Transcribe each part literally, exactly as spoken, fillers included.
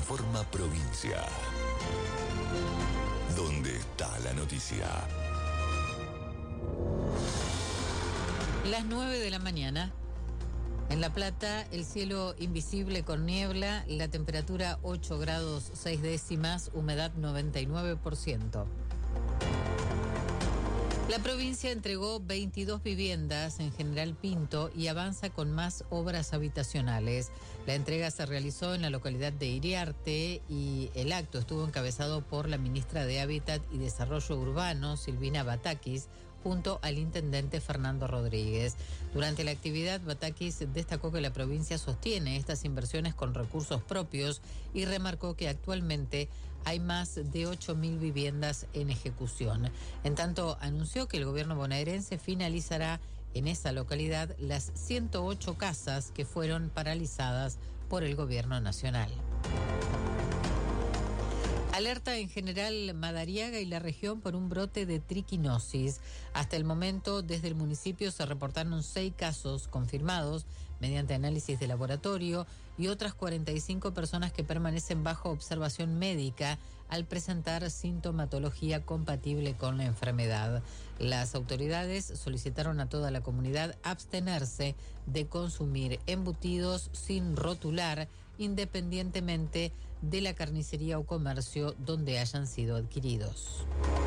Informa Provincia. ¿Dónde está la noticia? Las nueve de la mañana. En La Plata, el cielo invisible con niebla, la temperatura ocho grados seis décimas, humedad noventa y nueve por ciento. La provincia entregó veintidós viviendas en General Pinto y avanza con más obras habitacionales. La entrega se realizó en la localidad de Iriarte y el acto estuvo encabezado por la ministra de Hábitat y Desarrollo Urbano, Silvina Batakis, junto al intendente Fernando Rodríguez. Durante la actividad, Batakis destacó que la provincia sostiene estas inversiones con recursos propios y remarcó que actualmente hay más de ocho mil viviendas en ejecución. En tanto, anunció que el gobierno bonaerense finalizará en esa localidad las ciento ocho casas que fueron paralizadas por el gobierno nacional. Alerta en General Madariaga y la región por un brote de triquinosis. Hasta el momento, desde el municipio se reportaron seis casos confirmados mediante análisis de laboratorio y otras cuarenta y cinco personas que permanecen bajo observación médica al presentar sintomatología compatible con la enfermedad. Las autoridades solicitaron a toda la comunidad abstenerse de consumir embutidos sin rotular, independientemente de la carnicería o comercio donde hayan sido adquiridos.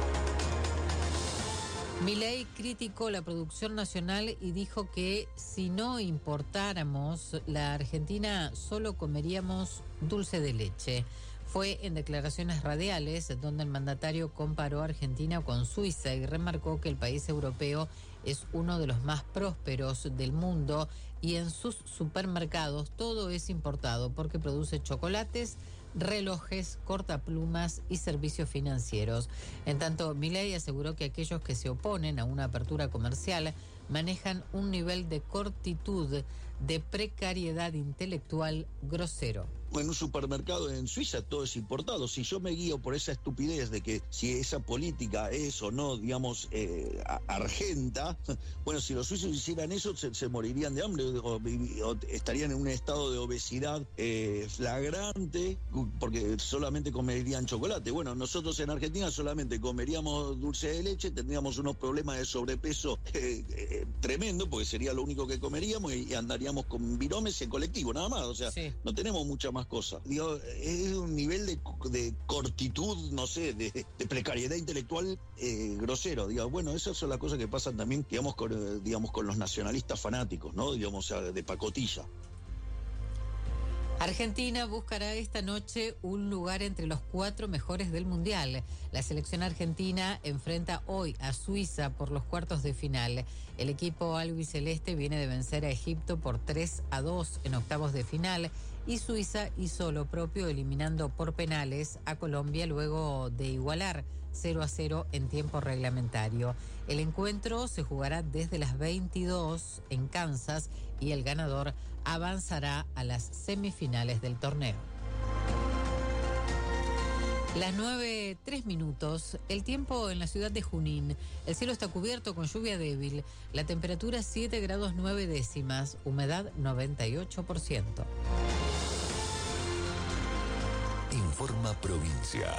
Milei criticó la producción nacional y dijo que si no importáramos, la Argentina solo comeríamos dulce de leche. Fue en declaraciones radiales donde el mandatario comparó a Argentina con Suiza y remarcó que el país europeo es uno de los más prósperos del mundo y en sus supermercados todo es importado porque produce chocolates, relojes, cortaplumas y servicios financieros. En tanto, Milei aseguró que aquellos que se oponen a una apertura comercial manejan un nivel de cortitud, de precariedad intelectual grosero. En un supermercado en Suiza todo es importado. Si yo me guío por esa estupidez de que si esa política es o no, digamos, eh, argenta, bueno, si los suizos hicieran eso se, se morirían de hambre o, o estarían en un estado de obesidad eh, flagrante porque solamente comerían chocolate. Bueno, nosotros en Argentina solamente comeríamos dulce de leche, tendríamos unos problemas de sobrepeso eh, eh, tremendo porque sería lo único que comeríamos y, y andaríamos con viromes en colectivo, nada más. O sea, sí. No tenemos mucha más cosas. Digo, es un nivel de, de cortitud, no sé, de, de precariedad intelectual eh, grosero. Digo, bueno, esas son las cosas que pasan también, digamos, con, digamos, con los nacionalistas fanáticos, ¿no? Digamos, o sea, de pacotilla. Argentina buscará esta noche un lugar entre los cuatro mejores del Mundial. La selección argentina enfrenta hoy a Suiza por los cuartos de final. El equipo albiceleste viene de vencer a Egipto por tres a dos en octavos de final y Suiza hizo lo propio eliminando por penales a Colombia luego de igualar cero a cero en tiempo reglamentario. El encuentro se jugará desde las veintidós en Kansas y el ganador avanzará a las semifinales del torneo. Las nueve, tres minutos, el tiempo en la ciudad de Junín. El cielo está cubierto con lluvia débil, la temperatura siete grados nueve décimas, humedad noventa y ocho por ciento. Informa Provincia.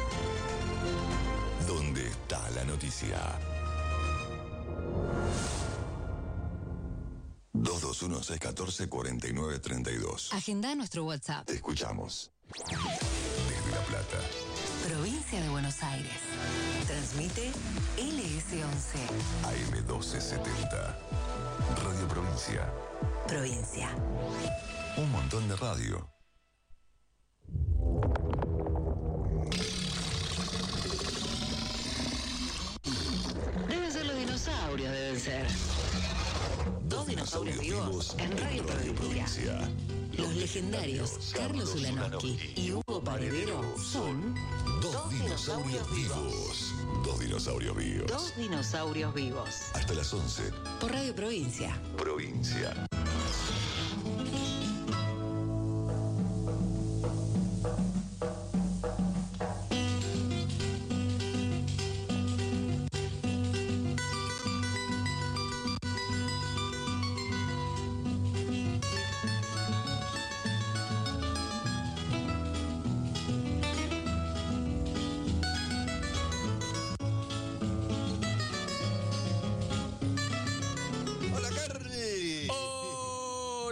¿Dónde está la noticia? dos dos uno seis uno cuatro cuatro nueve tres dos. Agenda nuestro WhatsApp. Te escuchamos. Desde La Plata. Provincia de Buenos Aires. Transmite L S once. A M doce setenta. Radio Provincia. Provincia. Un montón de radio. Deben ser los dinosaurios, deben ser. Dos dinosaurios vivos en Radio Provincia. Los legendarios Carlos Ulanowski y Hugo Paredero son Dos dinosaurios vivos. Dos dinosaurios vivos. Dos dinosaurios vivos. Hasta las once. Por Radio Provincia. Provincia.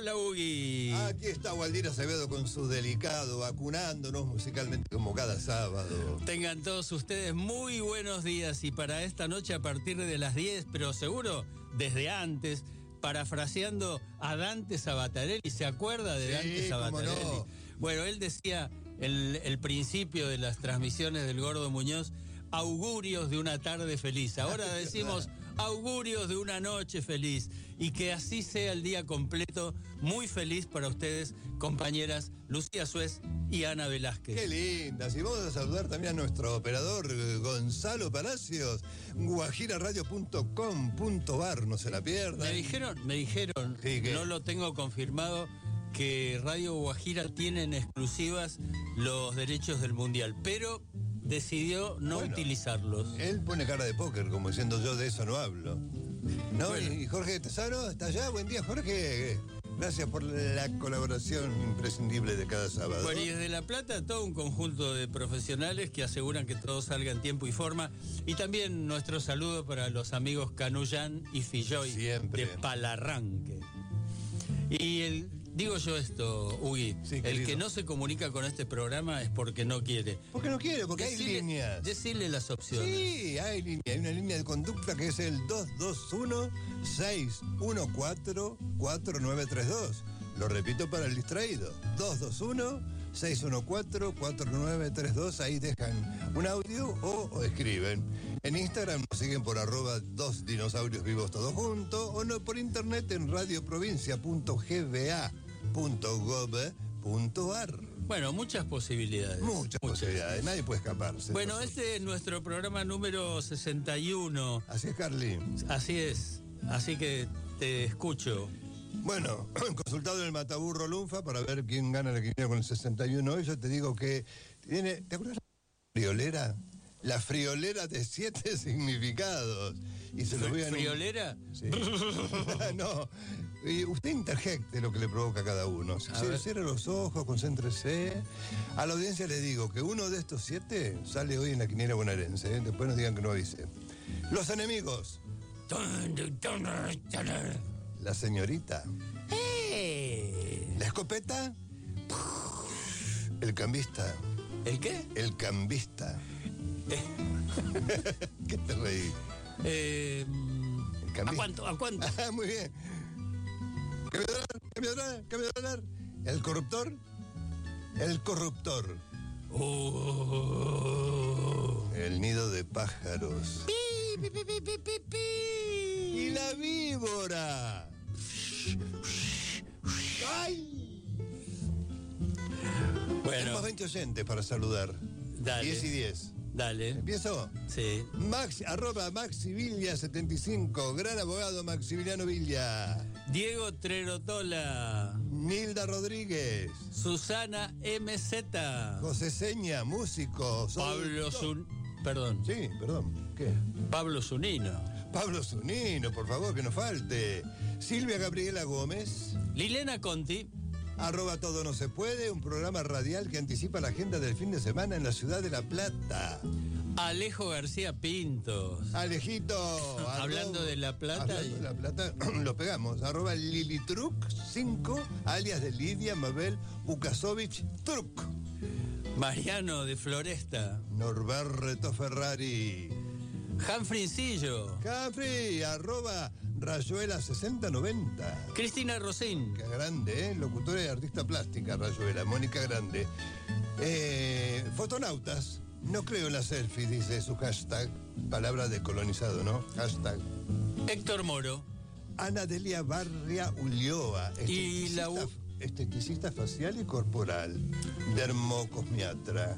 Hola, Ugi. Aquí está Waldir Acevedo con su delicado, vacunándonos musicalmente como cada sábado. Tengan todos ustedes muy buenos días y para esta noche a partir de las diez, pero seguro desde antes, parafraseando a Dante Sabatarelli. ¿Se acuerda de Sí, Dante Sabatarelli? cómo no. Bueno, él decía el, el principio de las transmisiones del Gordo Muñoz, augurios de una tarde feliz. Ahora decimos augurios de una noche feliz y que así sea el día completo, muy feliz para ustedes, compañeras Lucía Suez y Ana Velázquez. Qué lindas. Y vamos a saludar también a nuestro operador Gonzalo Palacios, guajira radio punto com punto ar, no se la pierdan. Me dijeron, me dijeron, Sí, ¿qué? no lo tengo confirmado, que Radio Guajira tiene en exclusivas los derechos del Mundial, pero decidió no Bueno, utilizarlos. Él pone cara de póker, como diciendo yo de eso no hablo. ¿No? Bueno. Y Jorge Tesano está allá. Buen día, Jorge. Gracias por la colaboración imprescindible de cada sábado. Bueno, y desde La Plata todo un conjunto de profesionales que aseguran que todo salga en tiempo y forma. Y también nuestro saludo para los amigos Canullán y Filloy Siempre. de Palarranque. Y el, digo yo esto, Ugi, Sí, el querido. que no se comunica con este programa es porque no quiere. ¿Por qué no quiere? Porque hay Decile- líneas. Decirle las opciones. Sí, hay línea. Hay una línea de conducta que es el dos dos uno, seis uno cuatro, cuatro nueve tres dos. Lo repito para el distraído. dos dos uno, seis uno cuatro, cuatro nueve tres dos. Ahí dejan un audio o, o escriben. En Instagram nos siguen por arroba dos dinosaurios vivos todos juntos o no por internet en radioprovincia punto g b a punto gov punto ar. Bueno, muchas posibilidades. Muchas posibilidades. Nadie puede escaparse. Bueno, Nosotros. este es nuestro programa número sesenta y uno. Así es, Carly. Así es. Así que te escucho. Bueno, consultado en el Mataburro Lunfa para ver quién gana la quiniela con el sesenta y uno. Hoy yo te digo que tiene, ¿te acuerdas la friolera? La friolera de siete significados. Y se lo voy a... ¿Friolera? Sí. No. Y usted interjecte lo que le provoca a cada uno. A ver. Cierre los ojos, concéntrese. A la audiencia le digo que uno de estos siete sale hoy en la quiniela bonaerense. ¿eh? Después no digan que no avise. Los enemigos. La señorita. ¡Eh! La escopeta. El cambista. ¿El qué? El cambista. Eh, ¿Qué te reí? eh, El ¿A cambista. cuánto? ¿A cuánto? Ah, muy bien. Cambio de dólar, cambio de dólar, cambio de dólar. El corruptor. El corruptor. Oh. El nido de pájaros. Pi, pi, pi, pi, pi, pi, pi. Y la víbora. ¡Ay! Bueno, Tenemos veinte oyentes para saludar. dale. diez y diez. Dale. ¿Empiezo? Sí. Max, arroba Maxi Villa setenta y cinco, gran abogado Maximiliano Villa. Diego Trerotola. Nilda Rodríguez. Susana M Z. José Seña, músico. Soy- Pablo Zun... Perdón. Sí, perdón. ¿Qué? Pablo Zunino. Pablo Zunino, por favor, que no falte. Silvia Gabriela Gómez. Lilena Conti. Arroba Todo No Se Puede, un programa radial que anticipa la agenda del fin de semana en la ciudad de La Plata. Alejo García Pintos. Alejito. Hablando arroba- de La Plata Hablando y- de La Plata, lo pegamos. Arroba Lilitruc cinco, alias de Lidia Mabel Ukasovich Truc. Mariano de Floresta. Norberto Ferrari. Janfrincillo. Cafri, arroba Rayuela sesenta noventa. Cristina Rosín. Qué grande, ¿eh? Locutora y artista plástica, Rayuela, Mónica Grande. Eh, fotonautas, no creo en las selfies, dice su hashtag. Palabra de colonizado, ¿no? Hashtag. Héctor Moro. Ana Delia Barria Ulloa. Y la U- esteticista- Esteticista facial y corporal. Dermocosmiatra.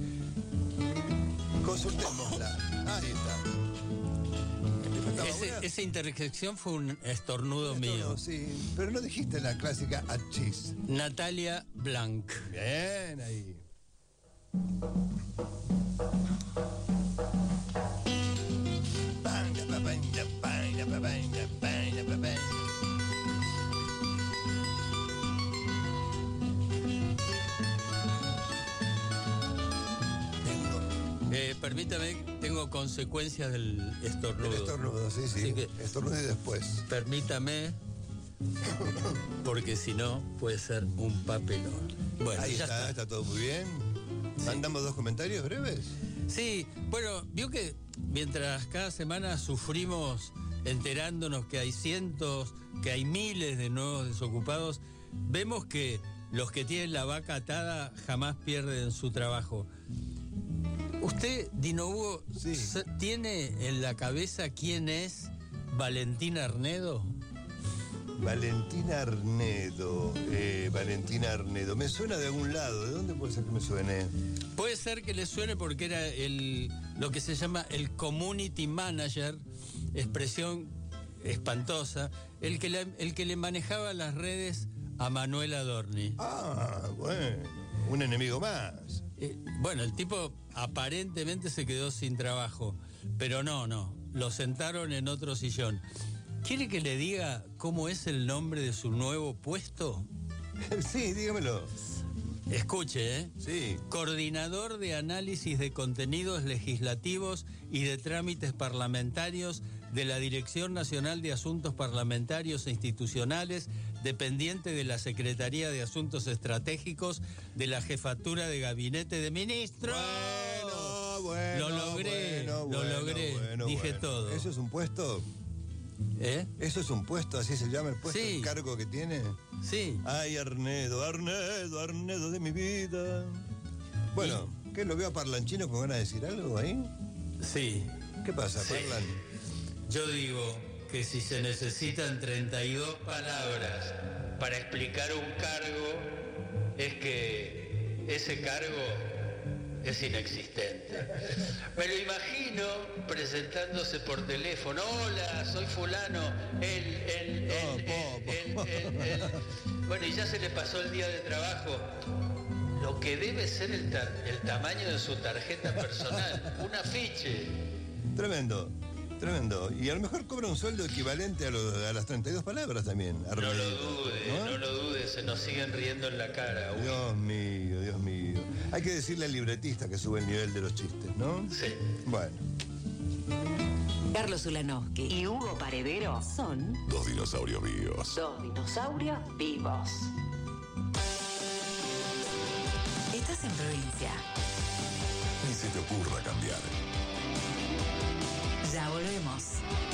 Consultémosla. Ahí está. ¿Estaba Ese- buena? esa interjección fue un estornudo Esto mío. no, sí, pero no dijiste la clásica achis. Natalia Blanc. Bien, ahí. Panga, papanga, panga, papanga, panga, papanga. Tengo Eh, permítame, tengo consecuencias del estornudo. el estornudo, sí, sí. Así que- Estornudo y después. Permítame. porque si no puede ser un papelón. Bueno, Ahí ya está, está. está todo muy bien. Sí. ¿Mandamos dos comentarios breves? Sí, bueno, vio que mientras cada semana sufrimos enterándonos que hay cientos, que hay miles de nuevos desocupados, vemos que los que tienen la vaca atada jamás pierden su trabajo. ¿Usted, Dino Hugo, Sí. tiene en la cabeza quién es Valentina Arnedo? Valentina Arnedo. Eh, Valentina Arnedo. Me suena de algún lado. ¿De dónde puede ser que me suene? Puede ser que le suene porque era el lo que se llama el community manager, expresión espantosa, el que le, el que le manejaba las redes a Manuel Adorni. Ah, bueno. Un enemigo más. Eh, bueno, el tipo aparentemente se quedó sin trabajo, pero no, no, lo sentaron en otro sillón. ¿Quiere que le diga cómo es el nombre de su nuevo puesto? Sí, dígamelo. Escuche, ¿eh? Sí. Coordinador de análisis de contenidos legislativos y de trámites parlamentarios de la Dirección Nacional de Asuntos Parlamentarios e Institucionales, dependiente de la Secretaría de Asuntos Estratégicos de la Jefatura de Gabinete de Ministros. Bueno, bueno. Lo logré, bueno, lo bueno, logré, bueno, dije bueno. todo. ¿Eso es un puesto? ¿Eh? ¿Eso es un puesto? ¿Así se llama el puesto? Sí. ¿El cargo que tiene? Sí. Ay, Arnedo, Arnedo, Arnedo de mi vida. Bueno, ¿qué lo veo a Parlanchino con ganas de decir algo ahí? Sí. ¿Qué pasa, Sí. Parlan? Yo digo que si se necesitan treinta y dos palabras para explicar un cargo, es que ese cargo es inexistente. Me lo imagino presentándose por teléfono. Hola, soy fulano. El, el, el, Oh, el, po, el, po. el, el. Bueno, y ya se le pasó el día de trabajo. Lo que debe ser el, ta- el tamaño de su tarjeta personal. Un afiche. Tremendo, tremendo. Y a lo mejor cobra un sueldo equivalente a, lo- a las treinta y dos palabras también. No lo Arnedito, dude, ¿no? no lo dude, se nos siguen riendo en la cara. Uy. Dios mío, Dios mío. Hay que decirle al libretista que sube el nivel de los chistes, ¿no? Sí. Bueno. Carlos Ulanowski y Hugo Paredero son Dos dinosaurios vivos. dos dinosaurios vivos. Estás en provincia. Ni se te ocurra cambiar. Ya volvemos.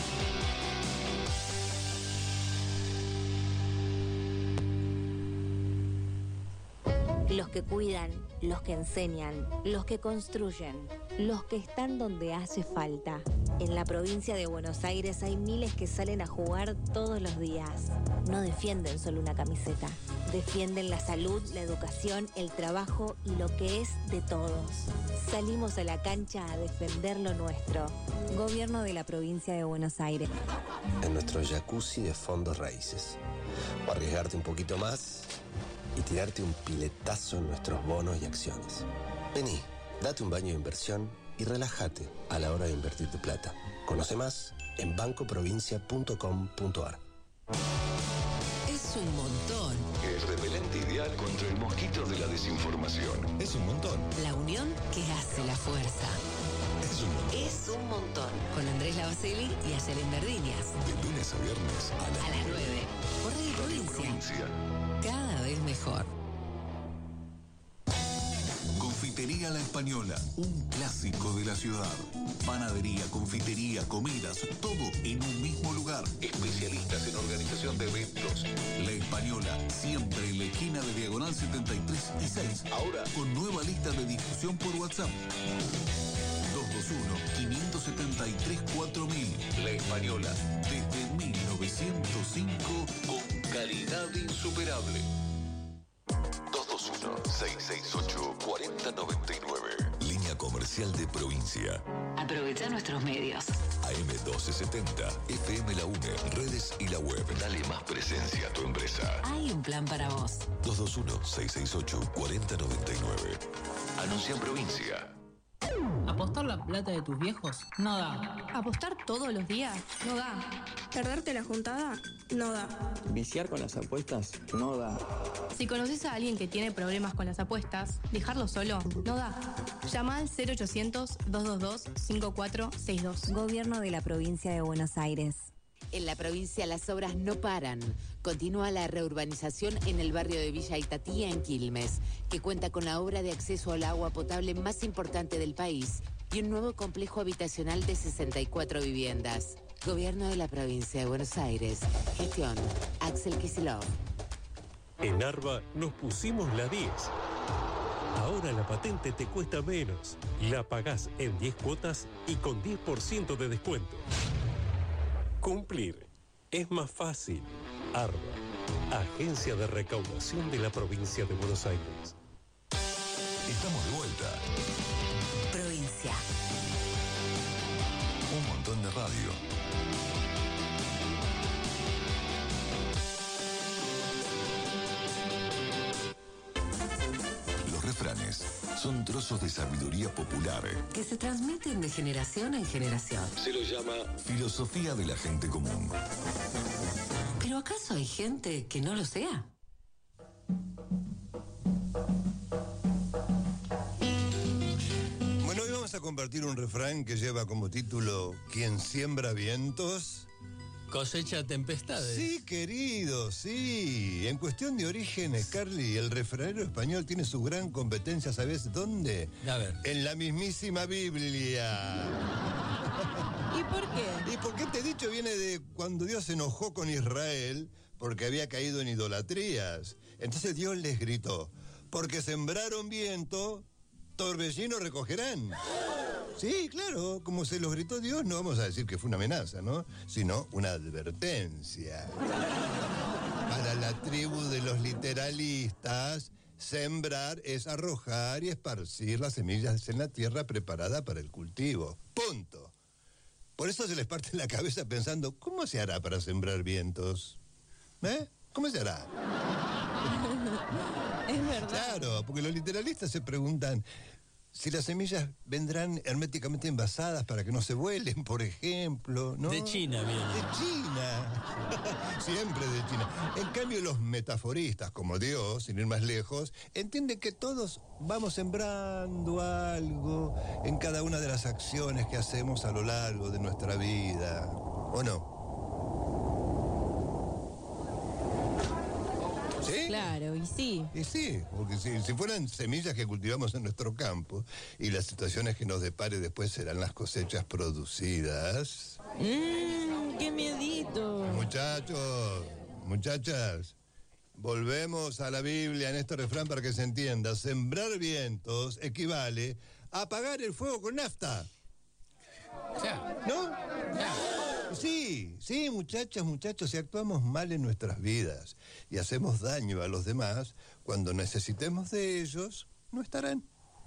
Los que cuidan, los que enseñan, los que construyen, los que están donde hace falta. En la provincia de Buenos Aires hay miles que salen a jugar todos los días. No defienden solo una camiseta. Defienden la salud, la educación, el trabajo y lo que es de todos. Salimos a la cancha a defender lo nuestro. Gobierno de la provincia de Buenos Aires. En nuestro jacuzzi de fondos raíces. O arriesgarte un poquito más y tirarte un piletazo en nuestros bonos y acciones. Vení, date un baño de inversión y relájate a la hora de invertir tu plata. Conoce más en banco provincia punto com punto ar. Es un montón. El repelente ideal contra el mosquito de la desinformación. Es un montón. La unión que hace la fuerza. Es un montón. Es un montón. Con Andrés Lavaceli y Ayelen Verdinias. De lunes a viernes a las A las nueve. Por Radio Provincia. provincia. Cada vez mejor. Confitería La Española, un clásico de la ciudad. Panadería, confitería, comidas, todo en un mismo lugar. Especialistas en organización de eventos. La Española, siempre en la esquina de Diagonal setenta y tres y seis. Ahora, Con nueva lista de discusión por WhatsApp. dos dos uno, cinco siete tres, cuatro mil. La Española, Desde mil novecientos cinco, con calidad insuperable. dos dos uno, seis seis ocho, cuatro cero nueve nueve. Línea comercial de provincia. Aprovecha nuestros medios. A M doce setenta, F M La UNE, redes y la web. Dale más presencia a tu empresa. Hay un plan para vos. dos dos uno, seis seis ocho, cuatro cero nueve nueve. Anuncia en provincia. ¿Apostar la plata de tus viejos? No da. ¿Apostar todos los días? No da. ¿Perderte la juntada? No da. Viciar con las apuestas no da. Si conoces a alguien que tiene problemas con las apuestas, dejarlo solo no da. Llama al cero ochocientos, dos dos dos, cinco cuatro seis dos. Gobierno de la provincia de Buenos Aires. En la provincia las obras no paran. Continúa la reurbanización en el barrio de Villa Itatía, en Quilmes, que cuenta con la obra de acceso al agua potable más importante del país y un nuevo complejo habitacional de sesenta y cuatro viviendas. Gobierno de la provincia de Buenos Aires. Gestión Axel Kicillof. En Arba nos pusimos la diez. Ahora la patente te cuesta menos. La pagás en diez cuotas y con diez por ciento de descuento. Cumplir es más fácil. Arba, Agencia de Recaudación de la Provincia de Buenos Aires. Estamos de vuelta. Provincia. Un montón de radio. Los refranes son trozos de sabiduría popular Que se transmiten de generación en generación. Se lo llama filosofía de la gente común. ¿Pero acaso hay gente que no lo sea? Bueno, hoy vamos a compartir un refrán que lleva como título ¿Quien siembra vientos? Cosecha tempestades. Sí, querido, sí. En cuestión de orígenes, Carly, el refranero español tiene su gran competencia, ¿sabes dónde? A ver. En la mismísima Biblia. ¿Y por qué? ¿Y por qué te he dicho? Viene de cuando Dios se enojó con Israel porque había caído en idolatrías. Entonces Dios les gritó, porque sembraron viento, torbellino recogerán. Sí, claro, como se los gritó Dios, no vamos a decir que fue una amenaza, ¿no? Sino una advertencia. Para la tribu de los literalistas, sembrar es arrojar y esparcir las semillas en la tierra preparada para el cultivo. Punto. Por eso se les parte la cabeza pensando, ¿cómo se hará para sembrar vientos? ¿Eh? ¿Cómo se hará? Es verdad. Claro, porque los literalistas se preguntan si las semillas vendrán herméticamente envasadas para que no se vuelen, por ejemplo, ¿no? De China viene. De China. Siempre de China. En cambio, los metaforistas, como Dios, sin ir más lejos, entienden que todos vamos sembrando algo en cada una de las acciones que hacemos a lo largo de nuestra vida. ¿O no? ¿Sí? Claro, y sí. Y sí, porque si, si fueran semillas que cultivamos en nuestro campo y las situaciones que nos depare después serán las cosechas producidas. Mmm, qué miedito. Muchachos, muchachas, volvemos a la Biblia en este refrán para que se entienda. Sembrar vientos equivale a apagar el fuego con nafta. ¿No? Sí, sí, muchachas, muchachos, si actuamos mal en nuestras vidas y hacemos daño a los demás, cuando necesitemos de ellos, no estarán.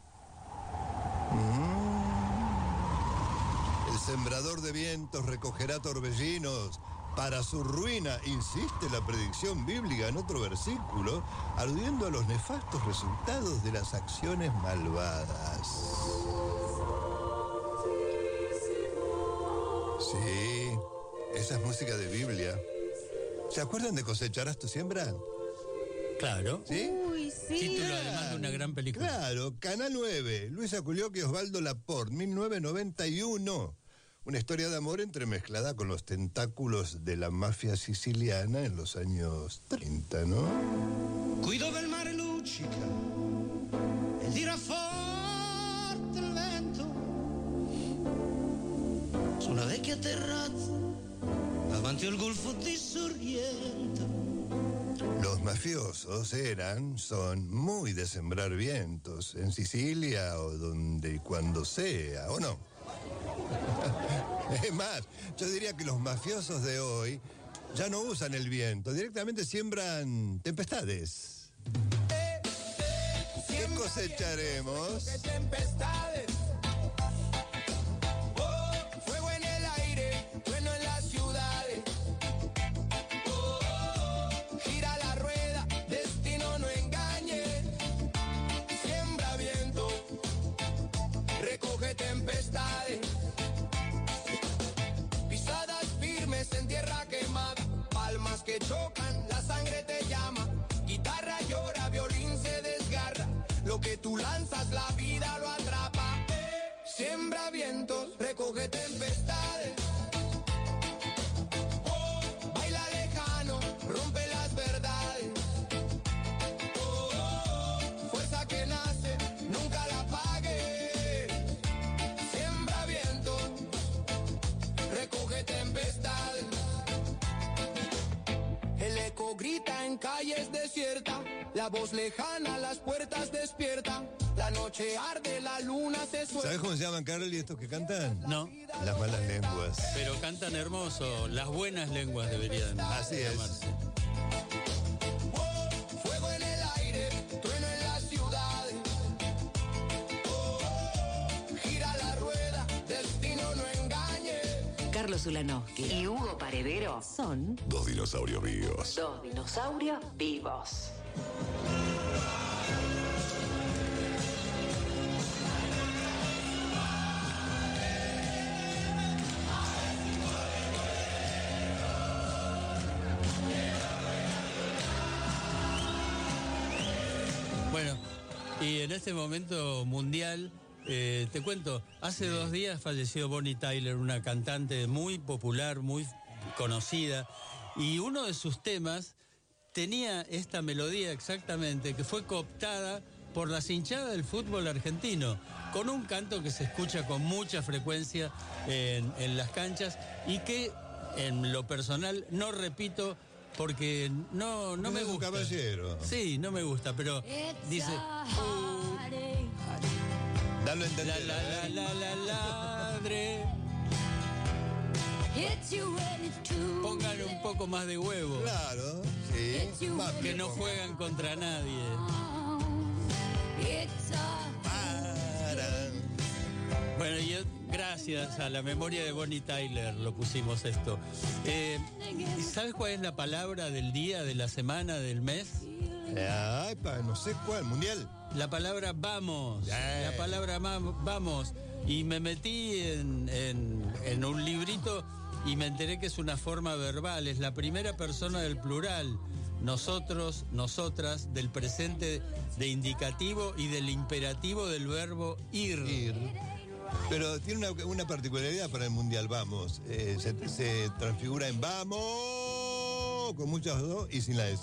Mm. El sembrador de vientos recogerá torbellinos. Para su ruina, insiste la predicción bíblica en otro versículo, aludiendo a los nefastos resultados de las acciones malvadas. Sí, esa es música de Biblia. ¿Se acuerdan de Cosecharás tu siembra? Claro. ¿Sí? Uy, sí. Título además de una gran película. Claro, Canal nueve, Luis Aculioc y Osvaldo Laport, mil novecientos noventa y uno. Una historia de amor entremezclada con los tentáculos de la mafia siciliana en los años treinta, ¿no? Qui dove il mare luccica e tira forte il vento, su una vecchia terrazza davanti al golfo di Sorrento. Los mafiosos eran, son muy de sembrar vientos en Sicilia o donde y cuando sea, ¿o no? Es más, yo diría que los mafiosos de hoy ya no usan el viento, directamente siembran tempestades. Eh, eh, ¿Qué cosecharemos? Que tempestades. Oh, fuego en el aire, trueno en las ciudades. Oh, oh, gira la rueda, destino no engañe. Siembra viento, recoge tempestades. Pisadas firmes en tierra quemada, palmas que chocan, la sangre te llama. Guitarra llora, violín se desgarra. Lo que tú lanzas, la vida lo atrapa. Siembra vientos, recoge tempestades. Oh, eco grita en calles desiertas, la voz lejana, las puertas despierta. La noche arde, la luna se suelta. ¿Sabes cómo se llaman, Carol, y estos que cantan? No. Las malas lenguas. Pero cantan hermoso. Las buenas lenguas deberían Así llamarse. es. Fuego en el aire, trueno en la ciudad. Oh, oh, gira la rueda, destino no engañe. Carlos Ulanowski y Hugo Paredero son Dos dinosaurios vivos. dos dinosaurios vivos. Bueno, y en este momento mundial, eh, te cuento, hace dos días falleció Bonnie Tyler, una cantante muy popular, muy conocida, y uno de sus temas tenía esta melodía exactamente, que fue cooptada por las hinchadas del fútbol argentino, con un canto que se escucha con mucha frecuencia en, en las canchas y que en lo personal no repito porque no, no me gusta. Caballero. Sí, no me gusta, pero dice... Uh, Dalo a entender. La, la, la, la, la, ladre. Pónganle un poco más de huevo. Claro, sí. Más que no juegan contra nadie. Para. Bueno, y gracias a la memoria de Bonnie Tyler lo pusimos esto. Eh, ¿Sabes cuál es la palabra del día, de la semana, del mes? Ay, pa, no sé cuál, mundial. La palabra vamos. Ay. La palabra vamos. Y me metí en, en, en un librito y me enteré que es una forma verbal. Es la primera persona del plural. Nosotros, nosotras, del presente de indicativo y del imperativo del verbo ir. Ir. Pero tiene una, una particularidad para el mundial, vamos. Eh, se, se transfigura en vamos, con muchas dos y sin la S.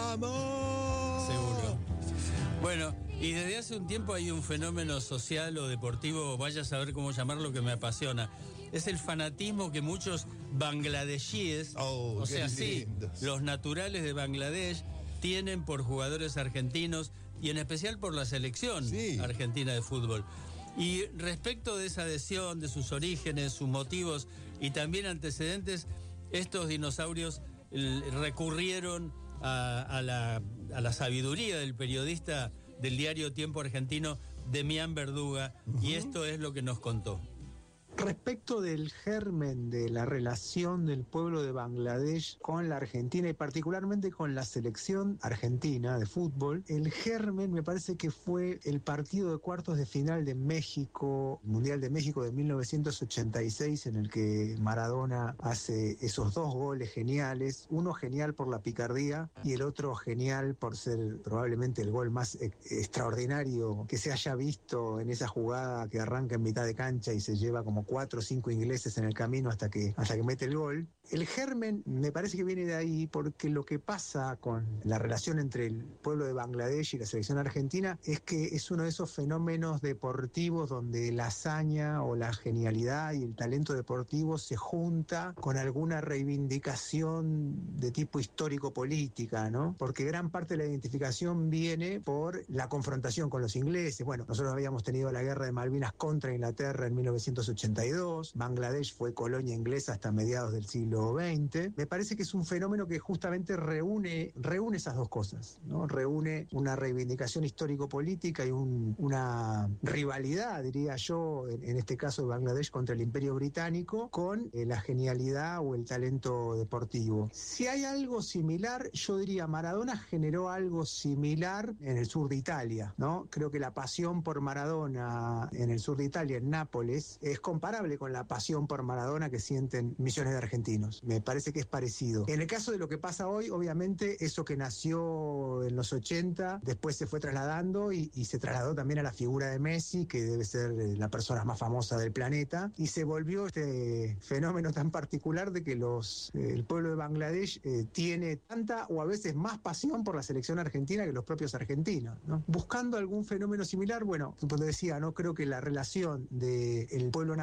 ¡Vamos! Seguro. Bueno, y desde hace un tiempo hay un fenómeno social o deportivo, vaya a saber cómo llamarlo, que me apasiona. Es el fanatismo que muchos bangladesíes, oh, o sea, sí, lindos. los naturales de Bangladesh, tienen por jugadores argentinos y en especial por la selección sí. argentina de fútbol. Y respecto de esa adhesión, de sus orígenes, sus motivos y también antecedentes, estos dinosaurios eh, recurrieron a, a, la, a la sabiduría del periodista del diario Tiempo Argentino, Demián Verduga, uh-huh. y esto es lo que nos contó. Respecto del germen de la relación del pueblo de Bangladesh con la Argentina y particularmente con la selección argentina de fútbol, el germen me parece que fue el partido de cuartos de final de México, Mundial de México de mil novecientos ochenta y seis, en el que Maradona hace esos dos goles geniales, uno genial por la picardía y el otro genial por ser probablemente el gol más e- extraordinario que se haya visto en esa jugada que arranca en mitad de cancha y se lleva como cuatro o cinco ingleses en el camino hasta que, hasta que mete el gol. El germen me parece que viene de ahí porque lo que pasa con la relación entre el pueblo de Bangladesh y la selección argentina es que es uno de esos fenómenos deportivos donde la hazaña o la genialidad y el talento deportivo se junta con alguna reivindicación de tipo histórico-política, ¿no? Porque gran parte de la identificación viene por la confrontación con los ingleses. Bueno, nosotros habíamos tenido la guerra de Malvinas contra Inglaterra en mil novecientos ochenta y dos, Bangladesh fue colonia inglesa hasta mediados del siglo veinte. Me parece que es un fenómeno que justamente reúne, reúne esas dos cosas, ¿no? Reúne una reivindicación histórico-política y un, una rivalidad, diría yo, en, en este caso de Bangladesh contra el Imperio Británico, con eh, la genialidad o el talento deportivo. Si hay algo similar, yo diría Maradona generó algo similar en el sur de Italia, ¿no? Creo que la pasión por Maradona en el sur de Italia, en Nápoles, es comparable con la pasión por Maradona que sienten millones de argentinos. Me parece que es parecido. En el caso de lo que pasa hoy, obviamente, eso que nació en los ochenta, después se fue trasladando y, y se trasladó también a la figura de Messi, que debe ser la persona más famosa del planeta, y se volvió este fenómeno tan particular de que los, eh, el pueblo de Bangladesh eh, tiene tanta o a veces más pasión por la selección argentina que los propios argentinos, ¿no? Buscando algún fenómeno similar, bueno, como decía, no creo que la relación del pueblo napolitano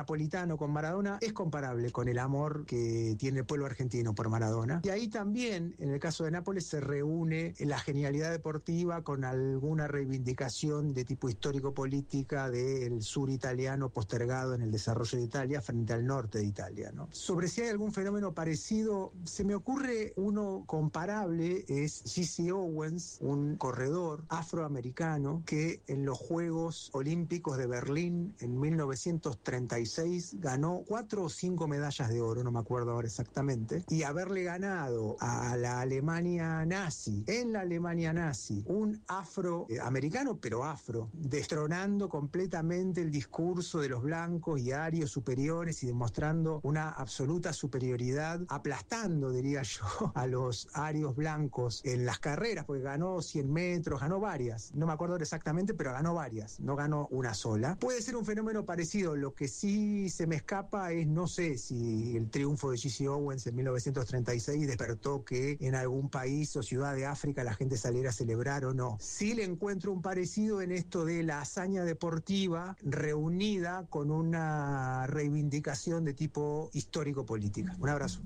napolitano con Maradona es comparable con el amor que tiene el pueblo argentino por Maradona. Y ahí también, en el caso de Nápoles, se reúne la genialidad deportiva con alguna reivindicación de tipo histórico-política del sur italiano postergado en el desarrollo de Italia frente al norte de Italia, ¿no? Sobre si hay algún fenómeno parecido, se me ocurre uno comparable, es G C Owens, un corredor afroamericano que en los Juegos Olímpicos de Berlín en mil novecientos treinta y seis ganó cuatro o cinco medallas de oro, no me acuerdo ahora exactamente, y haberle ganado a la Alemania nazi, en la Alemania nazi, un afroamericano, pero afro, destronando completamente el discurso de los blancos y arios superiores y demostrando una absoluta superioridad, aplastando, diría yo, a los arios blancos en las carreras, porque ganó cien metros, ganó varias, no me acuerdo exactamente, pero ganó varias, no ganó una sola. Puede ser un fenómeno parecido, lo que sí se me escapa es, no sé si el triunfo de G C Owens en mil novecientos treinta y seis despertó que en algún país o ciudad de África la gente saliera a celebrar o no. Sí le encuentro un parecido en esto de la hazaña deportiva reunida con una reivindicación de tipo histórico-política. Un abrazo.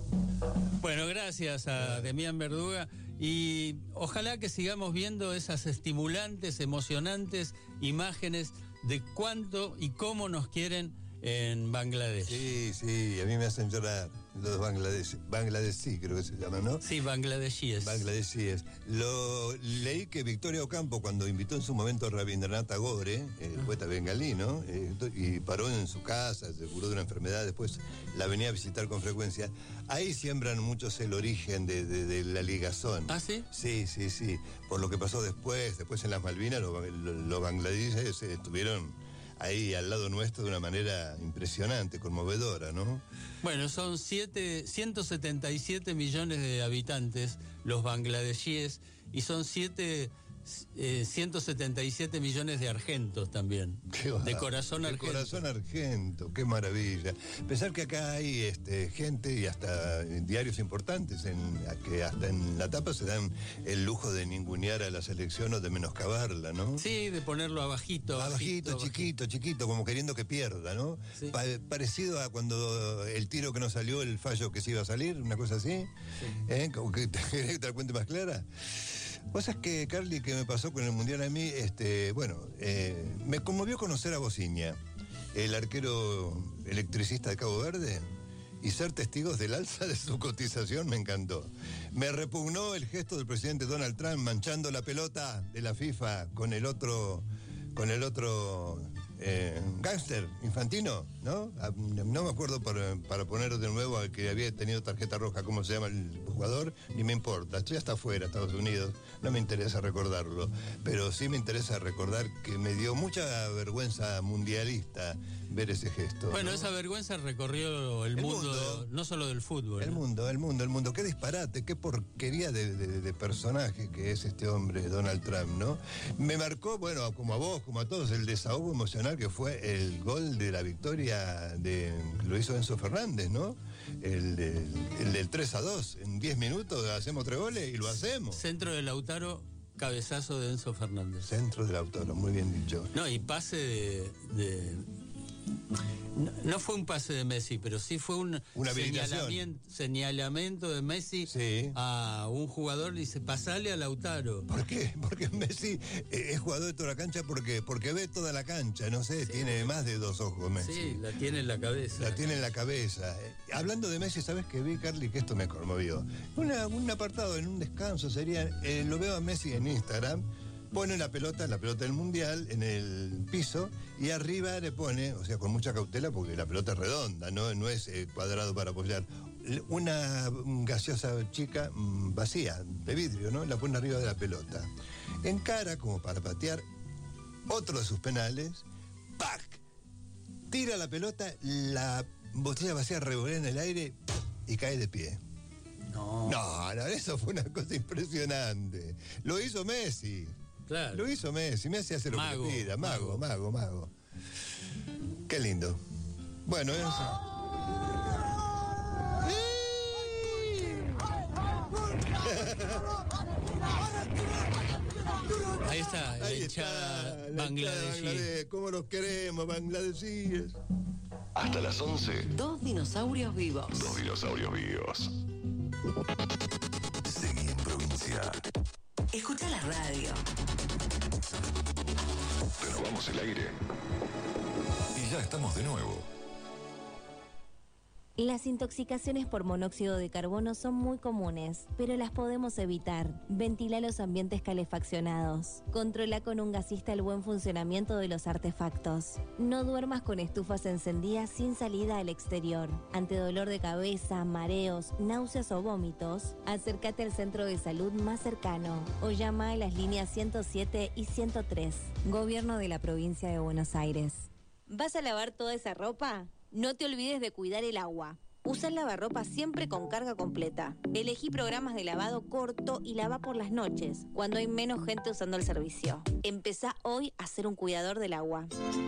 Bueno, gracias a Demián Verduga y ojalá que sigamos viendo esas estimulantes, emocionantes imágenes de cuánto y cómo nos quieren en Bangladesh. Sí, sí, a mí me hacen llorar los bangladesh, bangladesí, creo que se llaman, ¿no? Sí, bangladesíes. Bangladesíes. Lo leí que Victoria Ocampo, cuando invitó en su momento a Rabindranath Tagore, el poeta bengalí, ¿no? Eh, y paró en su casa, se curó de una enfermedad, después la venía a visitar con frecuencia. Ahí siembran muchos el origen de, de, de la ligazón. ¿Ah, sí? Sí, sí, sí. Por lo que pasó después, después en las Malvinas, los, los, los bangladíes estuvieron ahí al lado nuestro de una manera impresionante, conmovedora, ¿no? Bueno, son siete, ciento setenta y siete millones de habitantes los bangladesíes y son siete, eh, ciento setenta y siete millones de argentos también. Qué de corazón de argento. corazón argento, qué maravilla. Pensar que acá hay este, gente y hasta diarios importantes en, que hasta en la tapa se dan el lujo de ningunear a la selección o de menoscabarla, ¿no? Sí, de ponerlo abajito. Abajito, abajito chiquito, abajito. chiquito, como queriendo que pierda, ¿no? Sí. Pa parecido a cuando el tiro que no salió, el fallo que se iba a salir, una cosa así. Sí. ¿Eh? Como que ¿querés que te la cuente más clara? Vos sabés que, Carly, que me pasó con el Mundial a mí, este, bueno, eh, me conmovió conocer a Bociña, el arquero electricista de Cabo Verde, y ser testigos del alza de su cotización me encantó. Me repugnó el gesto del presidente Donald Trump manchando la pelota de la FIFA con el otro, con el otro eh, gángster, Infantino, ¿no? No me acuerdo para, para poner de nuevo al que había tenido tarjeta roja, cómo se llama el jugador, ni me importa. Ya está afuera, Estados Unidos, no me interesa recordarlo. Pero sí me interesa recordar que me dio mucha vergüenza mundialista ver ese gesto. Bueno, ¿no? Esa vergüenza recorrió el, el mundo, mundo, no solo del fútbol. El ¿no? mundo, el mundo, el mundo. Qué disparate, qué porquería de, de, de personaje que es este hombre, Donald Trump, ¿no? Me marcó, bueno, como a vos, como a todos, el desahogo emocional que fue el gol de la victoria de, lo hizo Enzo Fernández, ¿no? El, el, el del tres a dos, en diez minutos hacemos tres goles y lo hacemos. Centro de Lautaro, cabezazo de Enzo Fernández. Centro de Lautaro, muy bien dicho. No, y pase de... de... No, no fue un pase de Messi, pero sí fue un Una señalamiento, señalamiento de Messi sí. a un jugador, dice, pasale a Lautaro. ¿Por qué? Porque Messi es jugador de toda la cancha porque, porque ve toda la cancha, no sé, sí. tiene más de dos ojos Messi. Sí, la tiene en la cabeza. La tiene en la cabeza. Hablando de Messi, ¿sabes qué vi, Carly? Que esto me conmovió. Una, un apartado en un descanso sería, eh, lo veo a Messi en Instagram, pone la pelota, la pelota del Mundial, en el piso y arriba le pone, o sea, con mucha cautela porque la pelota es redonda, no, no es eh, cuadrado para apoyar, una gaseosa chica mmm, vacía, de vidrio, ¿no? La pone arriba de la pelota. Encara, como para patear, otro de sus penales, ¡pac! Tira la pelota, la botella vacía revolea en el aire y cae de pie. No. No, no, eso fue una cosa impresionante. Lo hizo Messi. Claro. Lo hizo Messi. Messi hace lo mago, que pida. Mago, mago, mago, mago. Qué lindo. Bueno, eso. Ahí está, la hinchada bangladesí. ¿Cómo nos queremos, bangladesíes? Hasta las once. Dos dinosaurios vivos. Dos dinosaurios vivos. Seguí en provincia. Escucha la radio. Renovamos el aire. Y ya estamos de nuevo. Las intoxicaciones por monóxido de carbono son muy comunes, pero las podemos evitar. Ventila los ambientes calefaccionados. Controla con un gasista el buen funcionamiento de los artefactos. No duermas con estufas encendidas sin salida al exterior. Ante dolor de cabeza, mareos, náuseas o vómitos, acércate al centro de salud más cercano o llama a las líneas ciento siete y ciento tres. Gobierno de la Provincia de Buenos Aires. ¿Vas a lavar toda esa ropa? No te olvides de cuidar el agua. Usa el lavarropa siempre con carga completa. Elegí programas de lavado corto y lava por las noches, cuando hay menos gente usando el servicio. Empezá hoy a ser un cuidador del agua.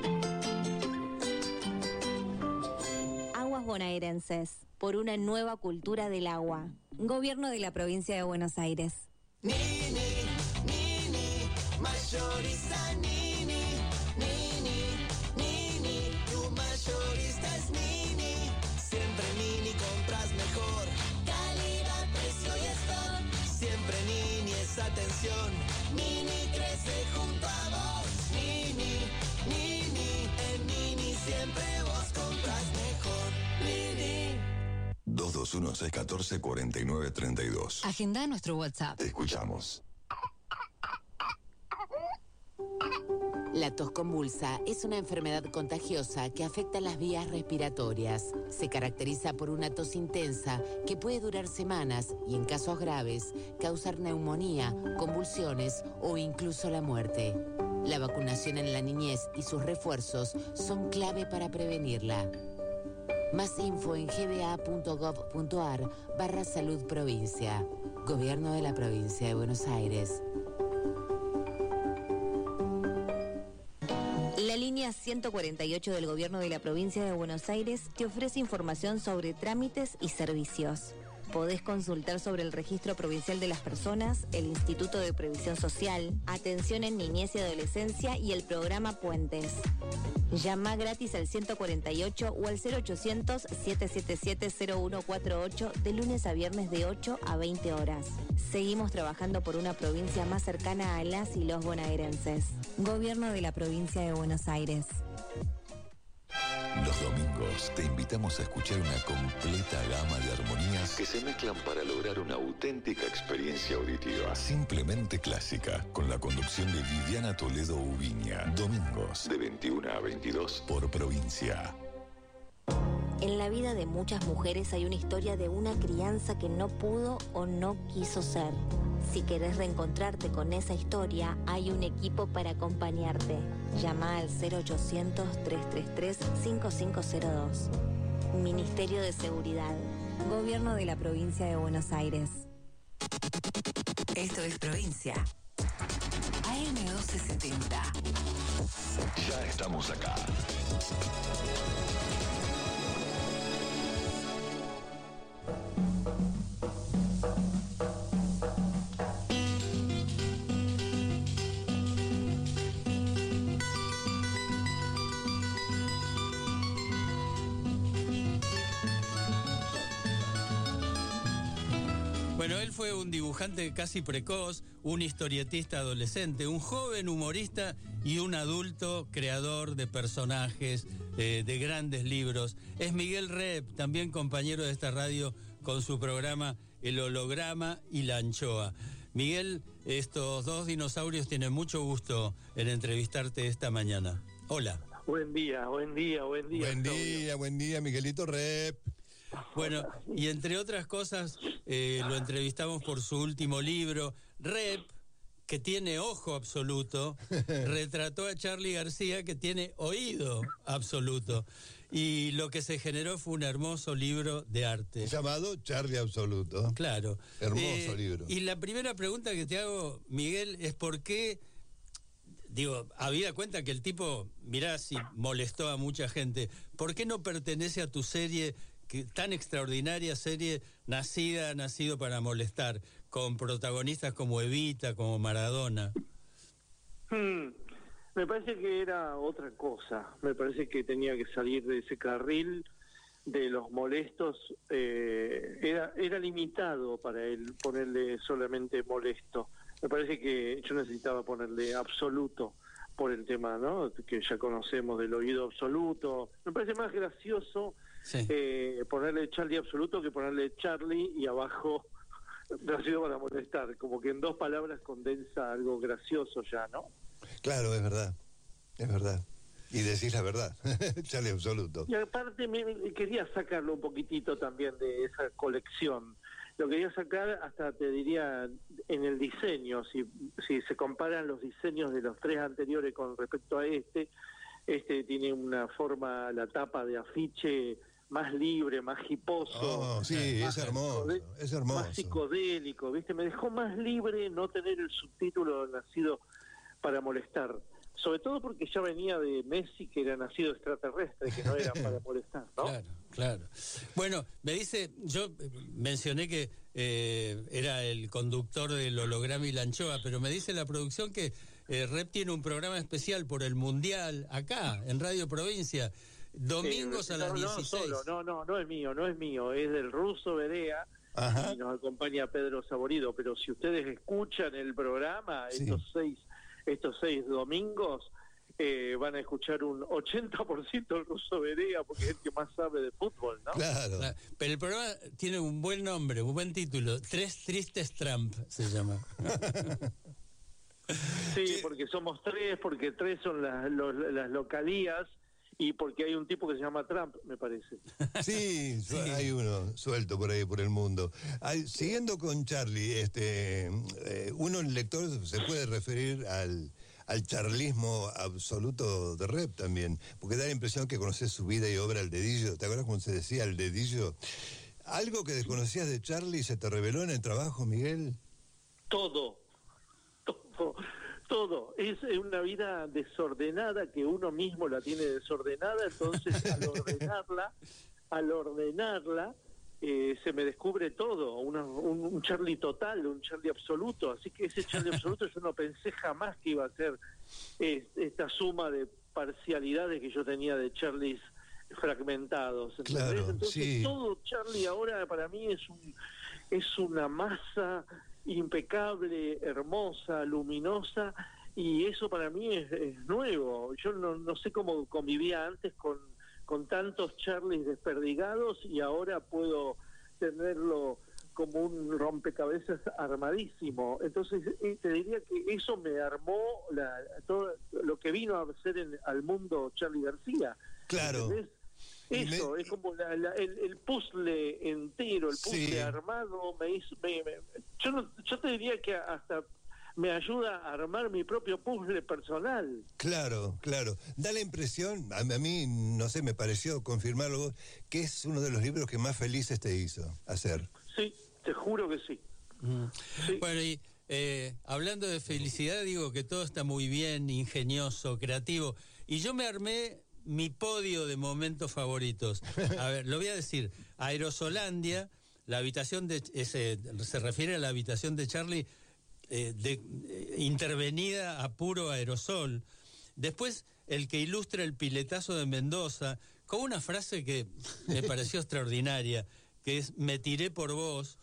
Aguas bonaerenses, por una nueva cultura del agua. Gobierno de la Provincia de Buenos Aires. Nini, Nini, mayoriza Nini, Nini, Nini, tu mayorista es Nini. Siempre Nini compras mejor. Calidad, precio y stock. Siempre Nini es atención. Nini crece junto a vos. Nini, Nini, en Nini siempre vos compras mejor. Nini. dos dos uno, seis uno cuatro, cuatro nueve tres dos. Agenda nuestro WhatsApp. Te escuchamos. La tos convulsa es una enfermedad contagiosa que afecta las vías respiratorias. Se caracteriza por una tos intensa que puede durar semanas y, en casos graves, causar neumonía, convulsiones o incluso la muerte. La vacunación en la niñez y sus refuerzos son clave para prevenirla. Más info en g b a punto gov punto a r barra salud provincia. Gobierno de la Provincia de Buenos Aires. La línea ciento cuarenta y ocho del Gobierno de la Provincia de Buenos Aires te ofrece información sobre trámites y servicios. Podés consultar sobre el Registro Provincial de las Personas, el Instituto de Previsión Social, Atención en Niñez y Adolescencia y el programa Puentes. Llama gratis al ciento cuarenta y ocho o al cero ochocientos, siete siete siete, cero uno cuatro ocho de lunes a viernes de ocho a veinte horas. Seguimos trabajando por una provincia más cercana a las y los bonaerenses. Gobierno de la Provincia de Buenos Aires. Los domingos te invitamos a escuchar una completa gama de armonías que se mezclan para lograr una auténtica experiencia auditiva. Simplemente clásica, con la conducción de Viviana Toledo Ubiña. Domingos de veintiuno a veintidós por Provincia. En la vida de muchas mujeres hay una historia de una crianza que no pudo o no quiso ser. Si querés reencontrarte con esa historia, hay un equipo para acompañarte. Llama al cero ochocientos, tres tres tres, cinco cinco cero dos. Ministerio de Seguridad. Gobierno de la Provincia de Buenos Aires. Esto es Provincia. A M doce setenta. Ya estamos acá. Bueno, él fue un dibujante casi precoz, un historietista adolescente, un joven humorista y un adulto creador de personajes, eh, de grandes libros. Es Miguel Rep, también compañero de esta radio con su programa El Holograma y la Anchoa. Miguel, estos dos dinosaurios tienen mucho gusto en entrevistarte esta mañana. Hola. Buen día, buen día, buen día. Buen día, buen día, Miguelito Rep. Bueno, y entre otras cosas, eh, lo entrevistamos por su último libro. Rep, que tiene ojo absoluto, retrató a Charly García, que tiene oído absoluto. Y lo que se generó fue un hermoso libro de arte. Llamado Charly Absoluto. Claro. Hermoso eh, libro. Y la primera pregunta que te hago, Miguel, es por qué... Digo, habida cuenta que el tipo, mirá si molestó a mucha gente, ¿por qué no pertenece a tu serie, que, tan extraordinaria serie, nacida, nacido para molestar, con protagonistas como Evita, como Maradona? Hmm. Me parece que era otra cosa, me parece que tenía que salir de ese carril de los molestos, eh, era, era limitado para él ponerle solamente molesto. Me parece que yo necesitaba ponerle absoluto por el tema, ¿no?, que ya conocemos del oído absoluto. Me parece más gracioso sí. eh, ponerle Charlie absoluto que ponerle Charlie y abajo nacido para molestar, como que en dos palabras condensa algo gracioso ya, ¿no? Claro, es verdad, es verdad. Y decís la verdad, Charlie absoluto. Y aparte me, me quería sacarlo un poquitito también de esa colección. Lo quería sacar hasta, te diría, en el diseño. Si, si se comparan los diseños de los tres anteriores con respecto a este, este tiene una forma, la tapa de afiche más libre, más hiposo. Oh, sí, más es hermoso, es hermoso. Más psicodélico, ¿viste? Me dejó más libre no tener el subtítulo nacido para molestar. Sobre todo porque ya venía de Messi, que era nacido extraterrestre, que no era para molestar, ¿no? Claro, claro. Bueno, me dice, yo mencioné que eh, era el conductor del holograma y la anchoa, pero me dice la producción que eh, Rep tiene un programa especial por el Mundial, acá, en Radio Provincia, domingos eh, a las no, dieciséis. No, solo, no, no, no es mío, no es mío, es del ruso Berea. Ajá. Y nos acompaña Pedro Saborido, pero si ustedes escuchan el programa, sí. estos seis estos seis domingos, eh, van a escuchar un ochenta por ciento del ruso Berea, porque es el que más sabe de fútbol, ¿no? Claro. claro. Pero el programa tiene un buen nombre, un buen título, Tres Tristes Trump, se llama. Sí, porque somos tres, porque tres son las, los, las localías, y porque hay un tipo que se llama Trump, me parece. Sí, sí, hay uno suelto por ahí, por el mundo. Hay, siguiendo con Charlie, este, eh, uno, el lector, se puede referir al, al charlismo absoluto de Rep también, porque da la impresión que conoces su vida y obra al dedillo. ¿Te acuerdas cuando se decía al dedillo? ¿Algo que desconocías de Charlie se te reveló en el trabajo, Miguel? Todo, todo. Todo, es una vida desordenada que uno mismo la tiene desordenada, entonces al ordenarla, al ordenarla, eh, se me descubre todo, una, un, un Charlie total, un Charlie absoluto, así que ese Charlie absoluto yo no pensé jamás que iba a ser eh, esta suma de parcialidades que yo tenía de Charlies fragmentados. Claro, entonces sí. todo Charlie ahora para mí es un es una masa impecable, hermosa, luminosa, y eso para mí es, es nuevo. Yo no, no sé cómo convivía antes con, con tantos Charlies desperdigados, y ahora puedo tenerlo como un rompecabezas armadísimo. Entonces eh, te diría que eso me armó la, todo lo que vino a hacer en, al mundo Charly García. Claro. ¿Entendés? Eso, me... es como la, la, el, el puzzle entero, el puzzle sí. armado, me hizo, me, me, yo, no, yo te diría que hasta me ayuda a armar mi propio puzzle personal. Claro, claro. Da la impresión, a, a mí, no sé, me pareció confirmarlo, que es uno de los libros que más felices te hizo hacer. Sí, te juro que sí. Mm. sí. Bueno, y eh, hablando de felicidad, digo que todo está muy bien, ingenioso, creativo, y yo me armé mi podio de momentos favoritos. A ver, lo voy a decir. Aerosolandia, la habitación de... Ese, se refiere a la habitación de Charlie, eh, de, eh, intervenida a puro aerosol. Después, el que ilustra el piletazo de Mendoza, con una frase que me pareció extraordinaria, que es, me tiré por vos.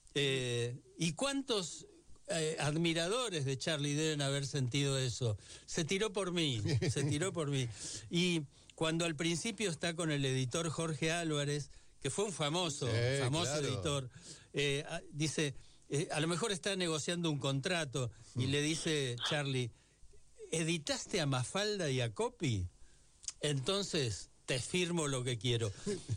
Eh, ¿Y cuántos eh, admiradores de Charlie deben haber sentido eso? Se tiró por mí, se tiró por mí. Y cuando al principio está con el editor Jorge Álvarez, que fue un famoso, sí, famoso claro. editor, eh, dice, eh, a lo mejor está negociando un contrato, y le dice Charlie, ¿editaste a Mafalda y a Copy? Entonces te firmo lo que quiero.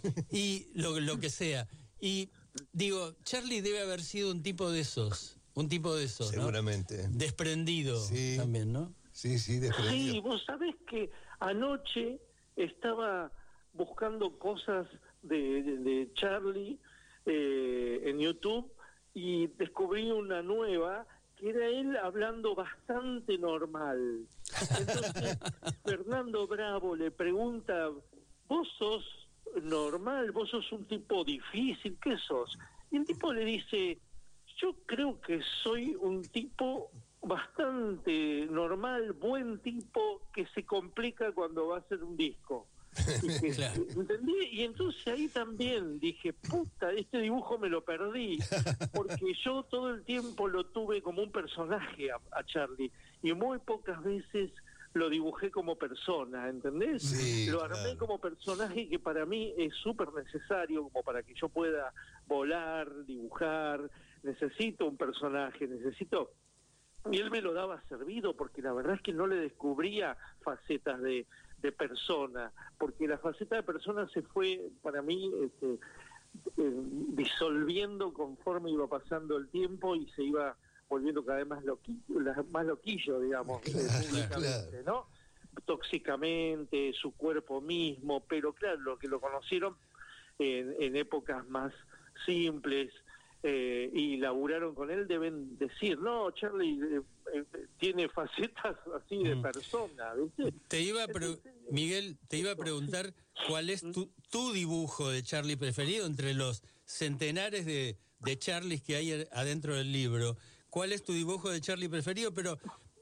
Y lo, lo que sea. Y digo, Charlie debe haber sido un tipo de esos, un tipo de esos, seguramente. ¿no? Desprendido sí. también, ¿no? Sí, sí, desprendido. Sí, vos sabés que anoche estaba buscando cosas de, de, de Charlie eh, en YouTube, y descubrí una nueva que era él hablando bastante normal. Entonces Fernando Bravo le pregunta, ¿vos sos normal? ¿Vos sos un tipo difícil? ¿Qué sos? Y el tipo le dice, Yo creo que soy un tipo bastante normal, buen tipo, que se complica cuando va a hacer un disco. Y que, Claro. ¿entendí? Y entonces ahí también dije, puta, este dibujo me lo perdí, porque yo todo el tiempo lo tuve como un personaje a, a Charlie, y muy pocas veces lo dibujé como persona, ¿entendés? Sí, lo armé claro. como personaje, que para mí es súper necesario, como para que yo pueda volar, dibujar, necesito un personaje, necesito... Y él me lo daba servido, porque la verdad es que no le descubría facetas de, de persona, porque la faceta de persona se fue, para mí, este, eh, disolviendo conforme iba pasando el tiempo y se iba volviendo cada vez más loquillo, más loquillo, digamos, Claro, eh, públicamente, claro. ¿no? Tóxicamente, su cuerpo mismo, pero claro, lo que lo conocieron en, en épocas más simples, Eh, y laburaron con él, deben decir, no, Charlie eh, eh, tiene facetas así de persona, ¿viste? Te iba a pre- Miguel, te iba a preguntar cuál es tu, tu dibujo de Charlie preferido entre los centenares de, de Charlies que hay adentro del libro. ¿Cuál es tu dibujo de Charlie preferido? Pero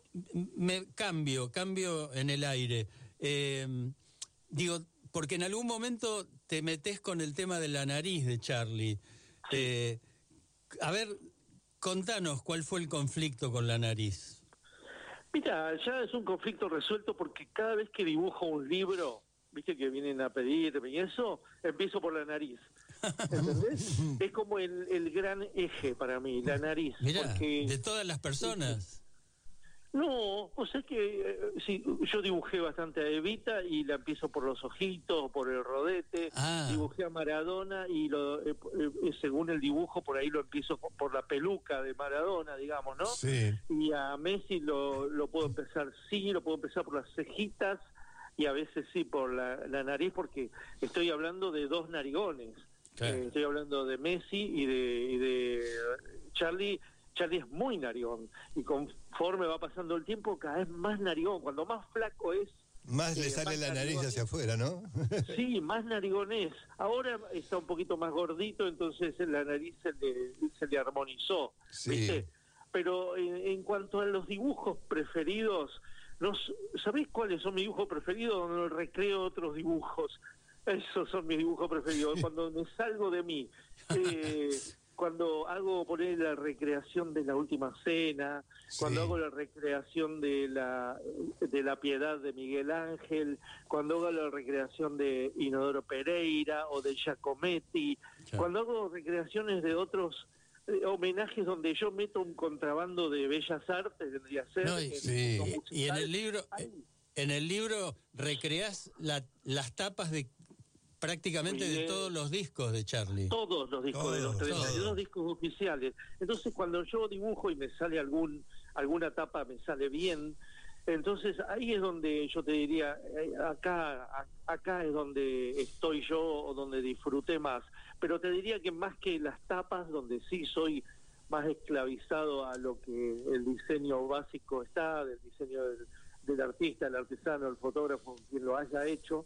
me cambio, cambio en el aire. Eh, digo, porque en algún momento te metés con el tema de la nariz de Charlie. Eh, A ver, contanos cuál fue el conflicto con la nariz. Mira, ya es un conflicto resuelto, porque cada vez que dibujo un libro, viste que vienen a pedirme y eso, empiezo por la nariz. ¿Entendés? Es como el, el gran eje para mí, la nariz. Mirá, porque... de todas las personas. No, o sea que eh, sí, yo dibujé bastante a Evita y la empiezo por los ojitos, por el rodete. Ah. Dibujé a Maradona y lo, eh, eh, según el dibujo por ahí lo empiezo por la peluca de Maradona, digamos, ¿no? Sí. Y a Messi lo, lo puedo empezar, sí, lo puedo empezar por las cejitas y a veces sí por la, la nariz, porque estoy hablando de dos narigones. Claro. Eh, estoy hablando de Messi y de, y de Charlie. Charlie es muy narigón, y conforme va pasando el tiempo cada vez más narigón. Cuando más flaco es, Más le eh, sale más la nariz narigón hacia es. afuera, ¿no? Sí, más narigón es. Ahora está un poquito más gordito, entonces la nariz se le, se le armonizó, Sí. ¿viste? Pero en, en cuanto a los dibujos preferidos, no, s- ¿sabés cuáles son mis dibujos preferidos? Donde recreo otros dibujos. Esos son mis dibujos preferidos. Cuando me salgo de mí. Eh, cuando hago poner la recreación de La Última Cena, cuando Sí. hago la recreación de la de la Piedad de Miguel Ángel, cuando hago la recreación de Inodoro Pereira o de Giacometti, Claro. cuando hago recreaciones de otros eh, homenajes donde yo meto un contrabando de bellas artes, tendría que ser. No, y, en sí. lo y- y en musical. el libro, en el libro recreás la- las tapas de prácticamente Muy de bien. todos los discos de Charlie. Todos los discos, de los Todos, treinta y dos todos. discos oficiales. Entonces, cuando yo dibujo y me sale algún alguna tapa, me sale bien, entonces ahí es donde yo te diría, eh, acá a- acá es donde estoy yo o donde disfruté más. Pero te diría que más que las tapas, donde sí soy más esclavizado a lo que el diseño básico está, del diseño del, del artista, el artesano, el fotógrafo, quien lo haya hecho,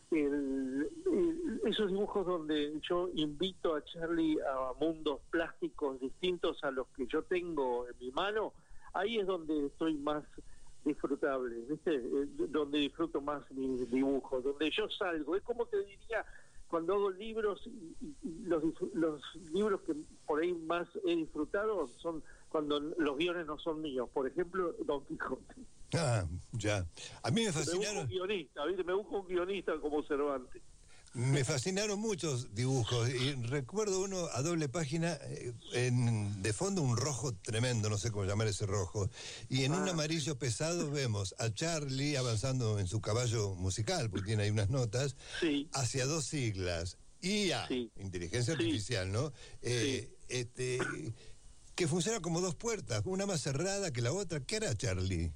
el, el- esos dibujos donde yo invito a Charlie a mundos plásticos distintos a los que yo tengo en mi mano, ahí es donde estoy más disfrutable, ¿viste? Eh, donde disfruto más mis dibujos, donde yo salgo. Es como te diría, cuando hago libros, y, y- y los, disfr- los libros que por ahí más he disfrutado son cuando los guiones no son míos. Por ejemplo, Don Quijote. Ah, ya. A mí me Me busco un fascinaron, guionista, ¿viste? Me busco un guionista como Cervantes. me fascinaron muchos dibujos. Y recuerdo uno a doble página, eh, en, de fondo un rojo tremendo, no sé cómo llamar ese rojo. Y en un Ah. amarillo pesado vemos a Charlie avanzando en su caballo musical, porque tiene ahí unas notas, Sí. hacia dos siglas. I A, Sí. inteligencia Sí. artificial, ¿no? Eh, este, que funciona como dos puertas, una más cerrada que la otra. ¿Qué era Charlie?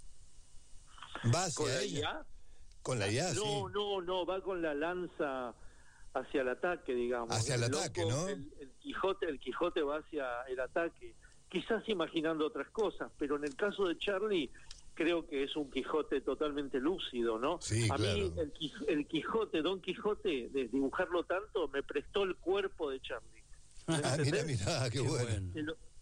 ¿Va hacia ¿Con la ella? I A? Con la I A, No, sí. no, no, va con la lanza hacia el ataque, digamos. Hacia el loco, ataque, ¿no? El, el Quijote, el Quijote va hacia el ataque, quizás imaginando otras cosas, pero en el caso de Charlie creo que es un Quijote totalmente lúcido, ¿no? Sí, A mí claro. el, Quij- el Quijote, Don Quijote, de dibujarlo tanto, me prestó el cuerpo de Charlie. ¿Me Ah, mira, entendés? mira, qué, Qué bueno. bueno. Se lo,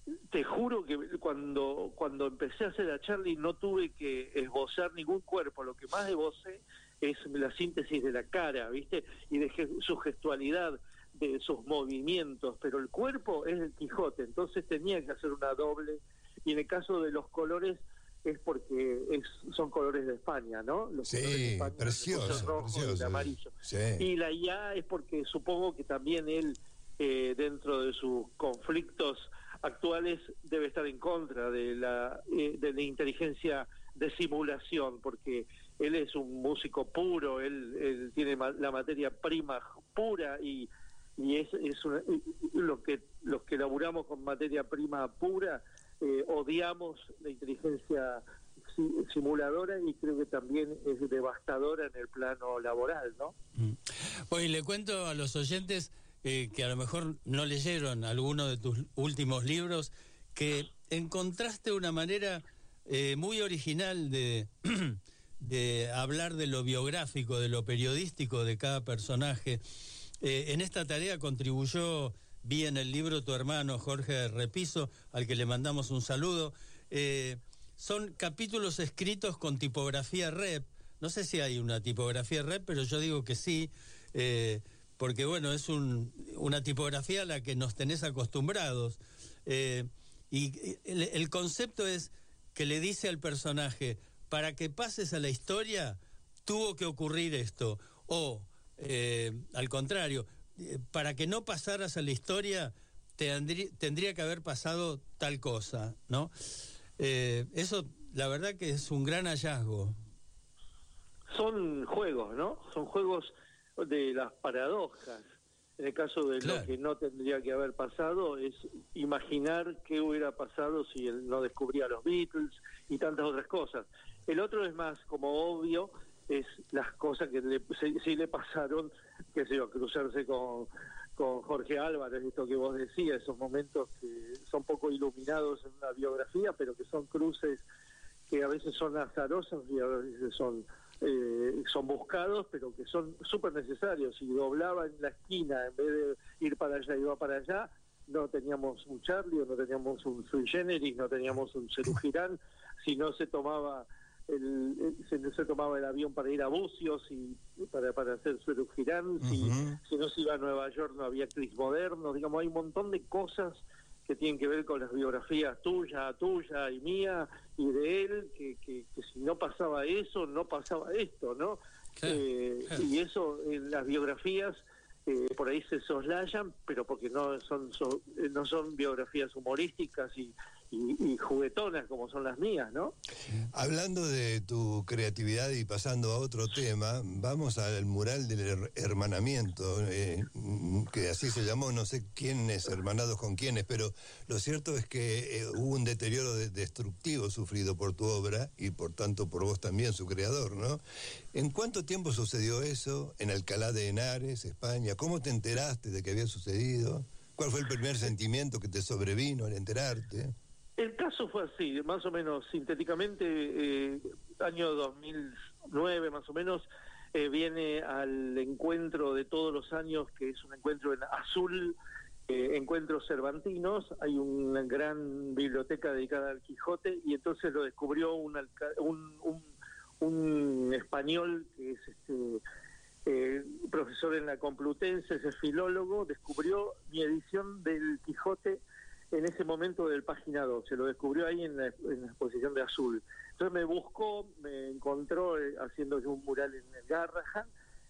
te juro que cuando cuando empecé a hacer a Charlie no tuve que esbozar ningún cuerpo, lo que más esbocé es la síntesis de la cara, ¿viste? Y de ge- su gestualidad, de sus movimientos, pero el cuerpo es el Quijote, entonces tenía que hacer una doble, y en el caso de los colores es porque es, son colores de España, ¿no? Los sí, colores de España, precioso, el rojo precioso, y el amarillo. Sí. Y la I A es porque supongo que también él, eh, dentro de sus conflictos actuales, debe estar en contra de la, eh, de la inteligencia de simulación, porque él es un músico puro, él, él tiene ma- la materia prima pura y y es, es una, y lo que los que laburamos con materia prima pura eh, odiamos la inteligencia si, simuladora, y creo que también es devastadora en el plano laboral, ¿no? Pues le cuento a los oyentes eh, que a lo mejor no leyeron alguno de tus últimos libros, que encontraste una manera eh, muy original de de hablar de lo biográfico, de lo periodístico de cada personaje. Eh, en esta tarea contribuyó, vi en el libro, tu hermano Jorge Repiso, al que le mandamos un saludo. Eh, son capítulos escritos con tipografía rep. No sé si hay una tipografía rep, pero yo digo que sí, eh, porque bueno, es un, una tipografía a la que nos tenés acostumbrados. Eh, y el, el concepto es que le dice al personaje, para que pases a la historia, tuvo que ocurrir esto, o... Eh, al contrario, eh, para que no pasaras a la historia tendrí, tendría que haber pasado tal cosa, ¿no? Eh, eso, la verdad que es un gran hallazgo. Son juegos, ¿no? Son juegos de las paradojas. En el caso de Claro. lo que no tendría que haber pasado, es imaginar qué hubiera pasado si él no descubría los Beatles y tantas otras cosas. El otro es más como obvio, es las cosas que le, sí, sí le pasaron, que se iba a cruzarse con, con Jorge Álvarez, esto que vos decías, esos momentos que son poco iluminados en una biografía, pero que son cruces que a veces son azarosos y a veces son eh, son buscados, pero que son súper necesarios. Si doblaba en la esquina, en vez de ir para allá, iba para allá, no teníamos un Charlie, o no teníamos un Sui Generis, no teníamos un Cerú Girán. Si no se tomaba el, el se, se tomaba el avión para ir a Bucios y para, para hacer Cerú Girán, si, Ujú. si no se iba a Nueva York no había Cris Moderno, digamos, hay un montón de cosas que tienen que ver con las biografías tuya, tuya y mía y de él, que, que, que si no pasaba eso, no pasaba esto, ¿no? Claro, Eh, claro. Y eso en las biografías eh, por ahí se soslayan, pero porque no son, son eh, no son biografías humorísticas y, y, y juguetonas como son las mías, ¿no? Hablando de tu creatividad y pasando a otro tema, vamos al mural del her- hermanamiento, eh, que así se llamó, no sé quiénes hermanados con quiénes, pero lo cierto es que eh, hubo un deterioro de- destructivo sufrido por tu obra y por tanto por vos también, su creador, ¿no? ¿En cuánto tiempo sucedió eso en Alcalá de Henares, España? ¿Cómo te enteraste de que había sucedido? ¿Cuál fue el primer sentimiento que te sobrevino al enterarte? El caso fue así, más o menos sintéticamente, eh, año dos mil nueve más o menos, eh, viene al encuentro de todos los años, que es un encuentro en Azul, eh, encuentros cervantinos. Hay una gran biblioteca dedicada al Quijote, y entonces lo descubrió un, alca- un, un, un español que es este eh, profesor en la Complutense, es filólogo, descubrió mi edición del Quijote en ese momento del página doce, lo descubrió ahí en la, en la exposición de Azul. Entonces me buscó, me encontró eh, haciendo yo un mural en el Garrahan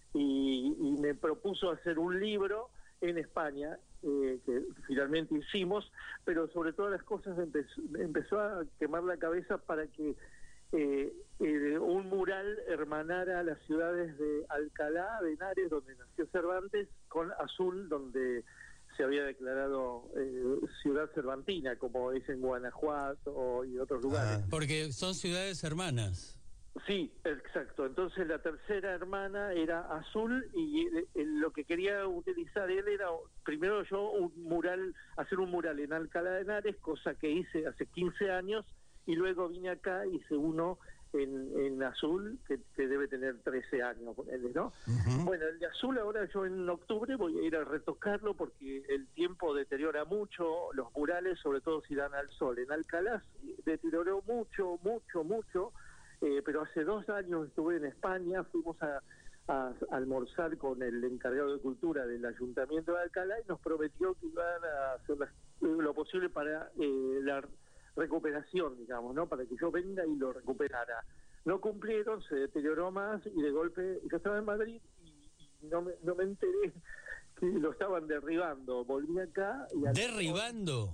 y, y me propuso hacer un libro en España, eh, que finalmente hicimos, pero sobre todas las cosas empezó, empezó a quemar la cabeza para que eh, eh, un mural hermanara las ciudades de Alcalá de Henares, donde nació Cervantes, con Azul, donde se había declarado eh, ciudad cervantina, como es en Guanajuato y otros lugares. Porque son ciudades hermanas. Sí, exacto. Entonces la tercera hermana era Azul, y eh, eh, lo que quería utilizar él era, primero yo, un mural, hacer un mural en Alcalá de Henares, cosa que hice hace quince años, y luego vine acá y hice uno en, en azul, que, que debe tener trece años, ponele, ¿no? Uh-huh. Bueno, el de azul ahora yo en octubre voy a ir a retocarlo porque el tiempo deteriora mucho, los murales, sobre todo si dan al sol. En Alcalá deterioró mucho, mucho, mucho, eh, pero hace dos años estuve en España, fuimos a, a, a almorzar con el encargado de cultura del Ayuntamiento de Alcalá y nos prometió que iban a hacer las, lo posible para eh, la recuperación, digamos, ¿no? Para que yo venga y lo recuperara. No cumplieron, se deterioró más y de golpe, yo estaba en Madrid y, y no, me, no me enteré que lo estaban derribando. Volví acá y... ¿Derribando?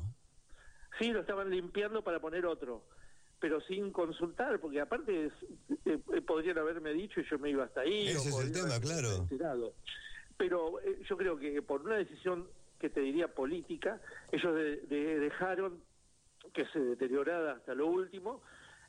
Sí, lo estaban limpiando para poner otro, pero sin consultar, porque aparte es, eh, eh, podrían haberme dicho y yo me iba hasta ahí. Ese es el tema, claro. Enterado. Pero eh, yo creo que por una decisión que te diría política, ellos de, de, dejaron que se deteriorara hasta lo último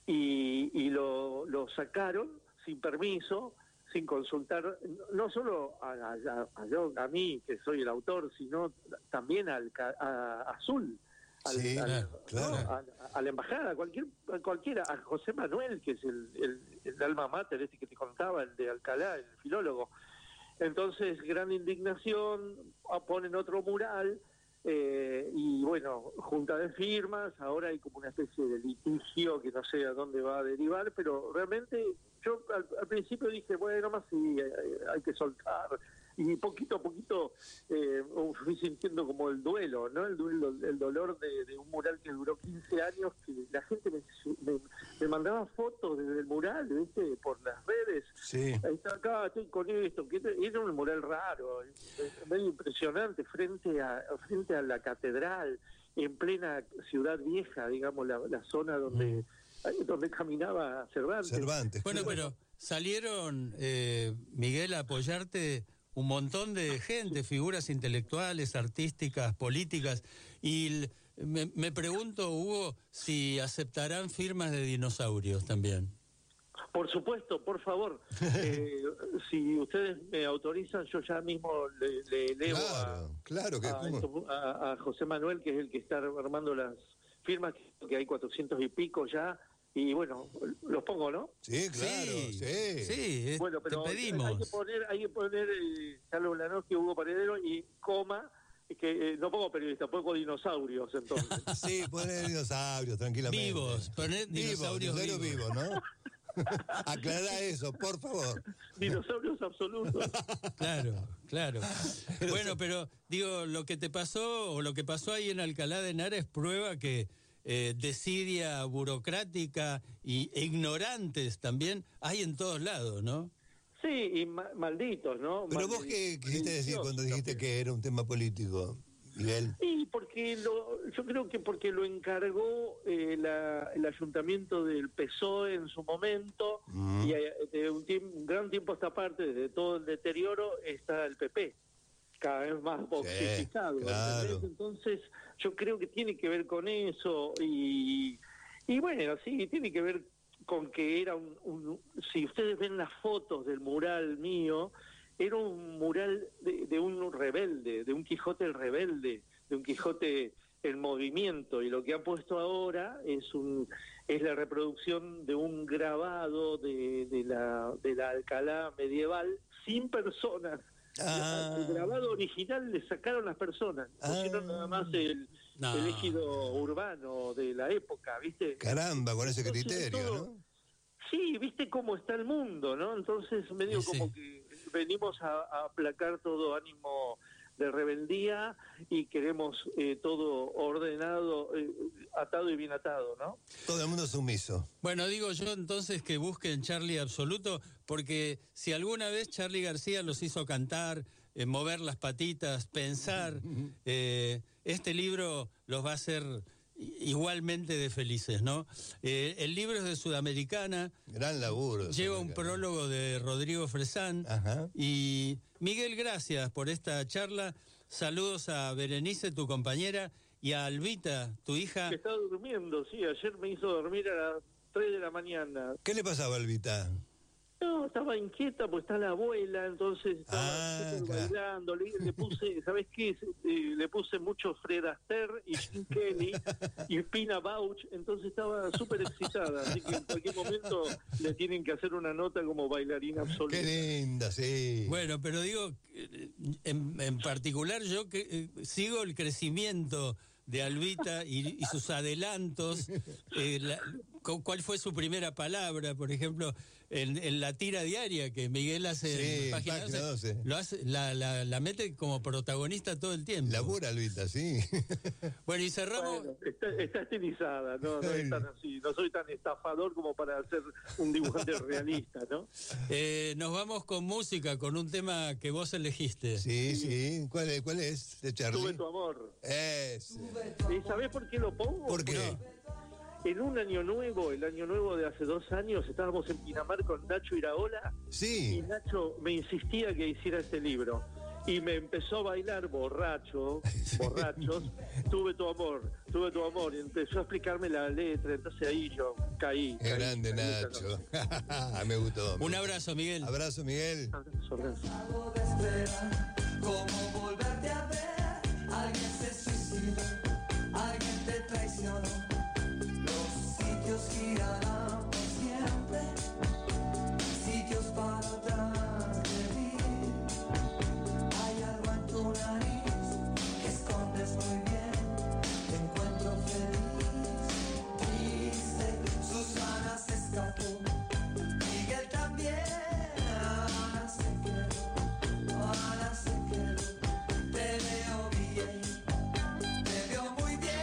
y, y lo, lo sacaron sin permiso, sin consultar, no solo a, a, a, yo, a mí, que soy el autor, sino también al a, a Azul, al, sí, al, claro. ¿no? a, a la embajada, cualquier, a cualquiera, a José Manuel, que es el, el, el alma mater este que te contaba, el de Alcalá, el filólogo. Entonces, gran indignación, ponen otro mural, eh, y bueno, junta de firmas, ahora hay como una especie de litigio que no sé a dónde va a derivar, pero realmente yo al, al principio dije, bueno, más sí, hay, hay que soltar, y poquito a poquito eh, fui sintiendo como el duelo, ¿no? El duelo, el dolor de, de un mural que duró quince años, que la gente me, me, me mandaba fotos desde el mural, ¿viste? Por las redes. Sí. Ahí está acá, estoy con esto, que era un mural raro, medio impresionante, frente a frente a la catedral, en plena ciudad vieja, digamos, la, la zona donde, mm. donde caminaba Cervantes. Cervantes. Bueno, pero salieron, eh, Miguel, a apoyarte un montón de gente, figuras intelectuales, artísticas, políticas, y me, me pregunto, Hugo, si aceptarán firmas de dinosaurios también. Por supuesto, por favor. eh, si ustedes me autorizan, yo ya mismo le, le leo claro, a, claro que a, esto, a, a José Manuel, que es el que está armando las firmas, que hay cuatrocientos y pico ya. Y bueno, los pongo, ¿no? Sí, claro, sí. Sí, sí bueno, pero te pedimos. Hay que poner, hay que poner eh, Carlos Ulanowski, Hugo Paredero y coma, que eh, no pongo periodista, pongo dinosaurios entonces. Sí, poner dinosaurios, tranquilamente. Vivos, poner dinosaurios vivos. vivos, vivos, ¿no? Aclara eso, por favor. Dinosaurios absolutos. Claro, claro. Bueno, pero digo, lo que te pasó, o lo que pasó ahí en Alcalá de Henares es prueba que Eh, desidia burocrática y ignorantes también hay en todos lados, ¿no? Sí, y ma malditos, ¿no? Pero Malditos. vos qué quisiste decir cuando dijiste que era un tema político, Miguel. Sí, porque lo, yo creo que porque lo encargó eh, la, el ayuntamiento del P S O E en su momento, mm. y eh, de un, un gran tiempo a esta parte, desde todo el deterioro, está el P P. Cada vez más boxificado. Sí, claro. Entonces, yo creo que tiene que ver con eso, y, y bueno, sí, tiene que ver con que era un, un... Si ustedes ven las fotos del mural mío, era un mural de, de un rebelde, de un Quijote el rebelde, de un Quijote en movimiento, y lo que han puesto ahora es un es la reproducción de un grabado de, de, la, de la Alcalá medieval sin personas. Ah. El grabado original le sacaron las personas, ah. pusieron nada más el, no. el ejido urbano de la época, ¿viste? Caramba, con ese criterio, todo, ¿no? Sí, ¿viste cómo está el mundo, no? Entonces medio sí. como que venimos a, a aplacar todo ánimo de rebeldía y queremos eh, todo ordenado, eh, atado y bien atado, ¿no? Todo el mundo sumiso. Bueno, digo yo entonces que busquen Charlie Absoluto, porque si alguna vez Charly García los hizo cantar, eh, mover las patitas, pensar, eh, este libro los va a hacer igualmente de felices, ¿no? Eh, el libro es de Sudamericana. Gran laburo. Lleva un prólogo de Rodrigo Fresán. Ajá. Y Miguel, gracias por esta charla. Saludos a Berenice, tu compañera, y a Albita, tu hija. Que está durmiendo, sí. Ayer me hizo dormir a las tres de la mañana. ¿Qué le pasaba a Albita? No, estaba inquieta porque está la abuela, entonces estaba Ah, súper claro. bailando. Le, le puse, ¿sabes qué? Eh, le puse mucho Fred Astaire y Jim Kelly y Pina Bausch, entonces estaba súper excitada. Así que en cualquier momento le tienen que hacer una nota como bailarina absoluta. Qué linda, sí. Bueno, pero digo, eh, en, en particular yo que eh, sigo el crecimiento de Albita y, y sus adelantos. eh, la- cu- ¿Cuál fue su primera palabra, por ejemplo, en, en la tira diaria que Miguel hace Sí, en página página doce? doce. Lo hace, la, la, la mete como protagonista todo el tiempo. Labura, Albita, sí. Bueno, y cerramos. Bueno, está, está estilizada, no, no es tan así, no soy tan estafador como para ser un dibujante realista, ¿no? Eh, nos vamos con música, con un tema que vos elegiste. Sí, sí. ¿Cuál es? ¿Cuál es? De Charlie. Tuve tu amor. Es. ¿Y sabés por qué lo pongo? ¿Por qué? En un año nuevo, el año nuevo de hace dos años, estábamos en Pinamar con Nacho Iraola. Sí. Y Nacho me insistía que hiciera este libro. Y me empezó a bailar borracho, borrachos, tuve tu amor, tuve tu amor. Y empezó a explicarme la letra, entonces ahí yo caí. Qué caí, grande, caí, Nacho. me gustó. me Un gustó. abrazo, Miguel. Abrazo, Miguel. Abrazo, abrazo. ¿Cómo volverte a ver? Alguien se suicidó, alguien te traicionó. Los sitios girarán por siempre, sitios para atrás de mí. Hay algo en tu nariz que escondes muy bien. Te encuentro feliz, triste. Susana se escapó, Miguel también. Ahora se quedó, ahora se quedó. Te veo bien, te veo muy bien.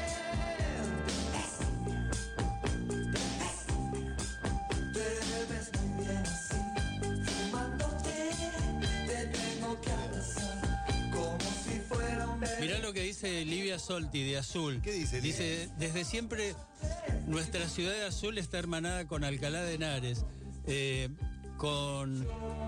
Te ves muy bien así, fumándote. Te tengo que abrazar como si fuera un bebé. Mirá lo que dice Livia Solti de Azul. ¿Qué dice, Livia? Dice, desde siempre nuestra ciudad de Azul está hermanada con Alcalá de Henares, eh, con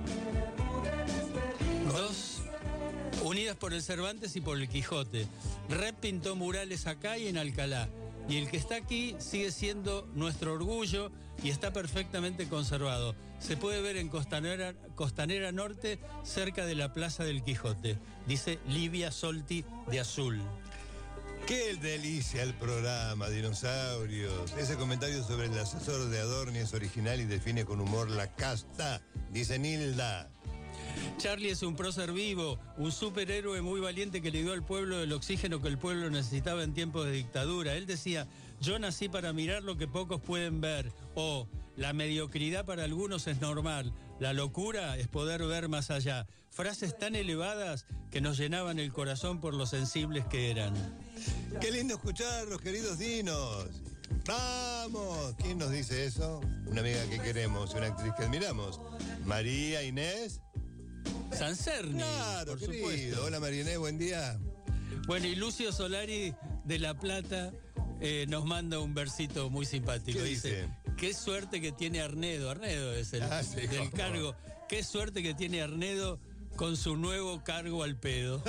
dos unidas por el Cervantes y por el Quijote. Rep pintó murales acá y en Alcalá. Y el que está aquí sigue siendo nuestro orgullo y está perfectamente conservado. Se puede ver en Costanera, Costanera Norte, cerca de la Plaza del Quijote. Dice Livia Solti de Azul. Qué delicia el programa, dinosaurios. Ese comentario sobre el asesor de Adorni es original y define con humor la casta, dice Nilda. Charlie es un prócer vivo, un superhéroe muy valiente que le dio al pueblo el oxígeno que el pueblo necesitaba en tiempos de dictadura. Él decía, yo nací para mirar lo que pocos pueden ver. O, la mediocridad para algunos es normal, la locura es poder ver más allá. Frases tan elevadas que nos llenaban el corazón por lo sensibles que eran. Qué lindo escucharlos, queridos dinos. ¡Vamos! ¿Quién nos dice eso? Una amiga que queremos, una actriz que admiramos. María Inés. Sancerni, Claro, por querido. supuesto. Hola María Inés, buen día. Bueno, y Lucio Solari de La Plata eh, nos manda un versito muy simpático. ¿Qué dice, dice? qué suerte que tiene Arnedo. Arnedo es el Ah, sí, del cómo no. cargo. Qué suerte que tiene Arnedo con su nuevo cargo al pedo.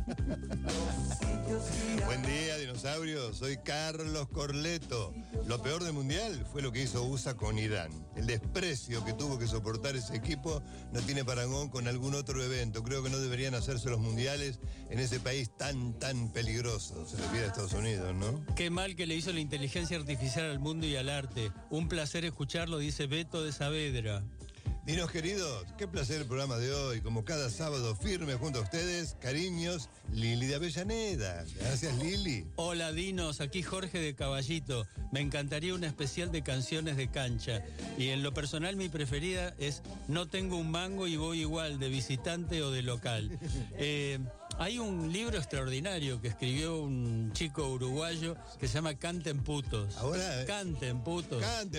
Buen día, dinosaurios. Soy Carlos Corleto. Lo peor del Mundial fue lo que hizo U S A con Irán. El desprecio que tuvo que soportar ese equipo no tiene parangón con algún otro evento. Creo que no deberían hacerse los mundiales en ese país tan, tan peligroso. Se refiere a Estados Unidos, ¿no? Qué mal que le hizo la inteligencia artificial al mundo y al arte. Un placer escucharlo, dice Beto de Saavedra. Dinos queridos, qué placer el programa de hoy. Como cada sábado, firme junto a ustedes, cariños, Lili de Avellaneda. Gracias, Lili. Hola Dinos, aquí Jorge de Caballito. Me encantaría una especial de canciones de cancha. Y en lo personal mi preferida es No tengo un mango y voy igual, de visitante o de local. Eh, hay un libro extraordinario que escribió un chico uruguayo que se llama Canten Putos. Ahora, Canten Putos. Cante.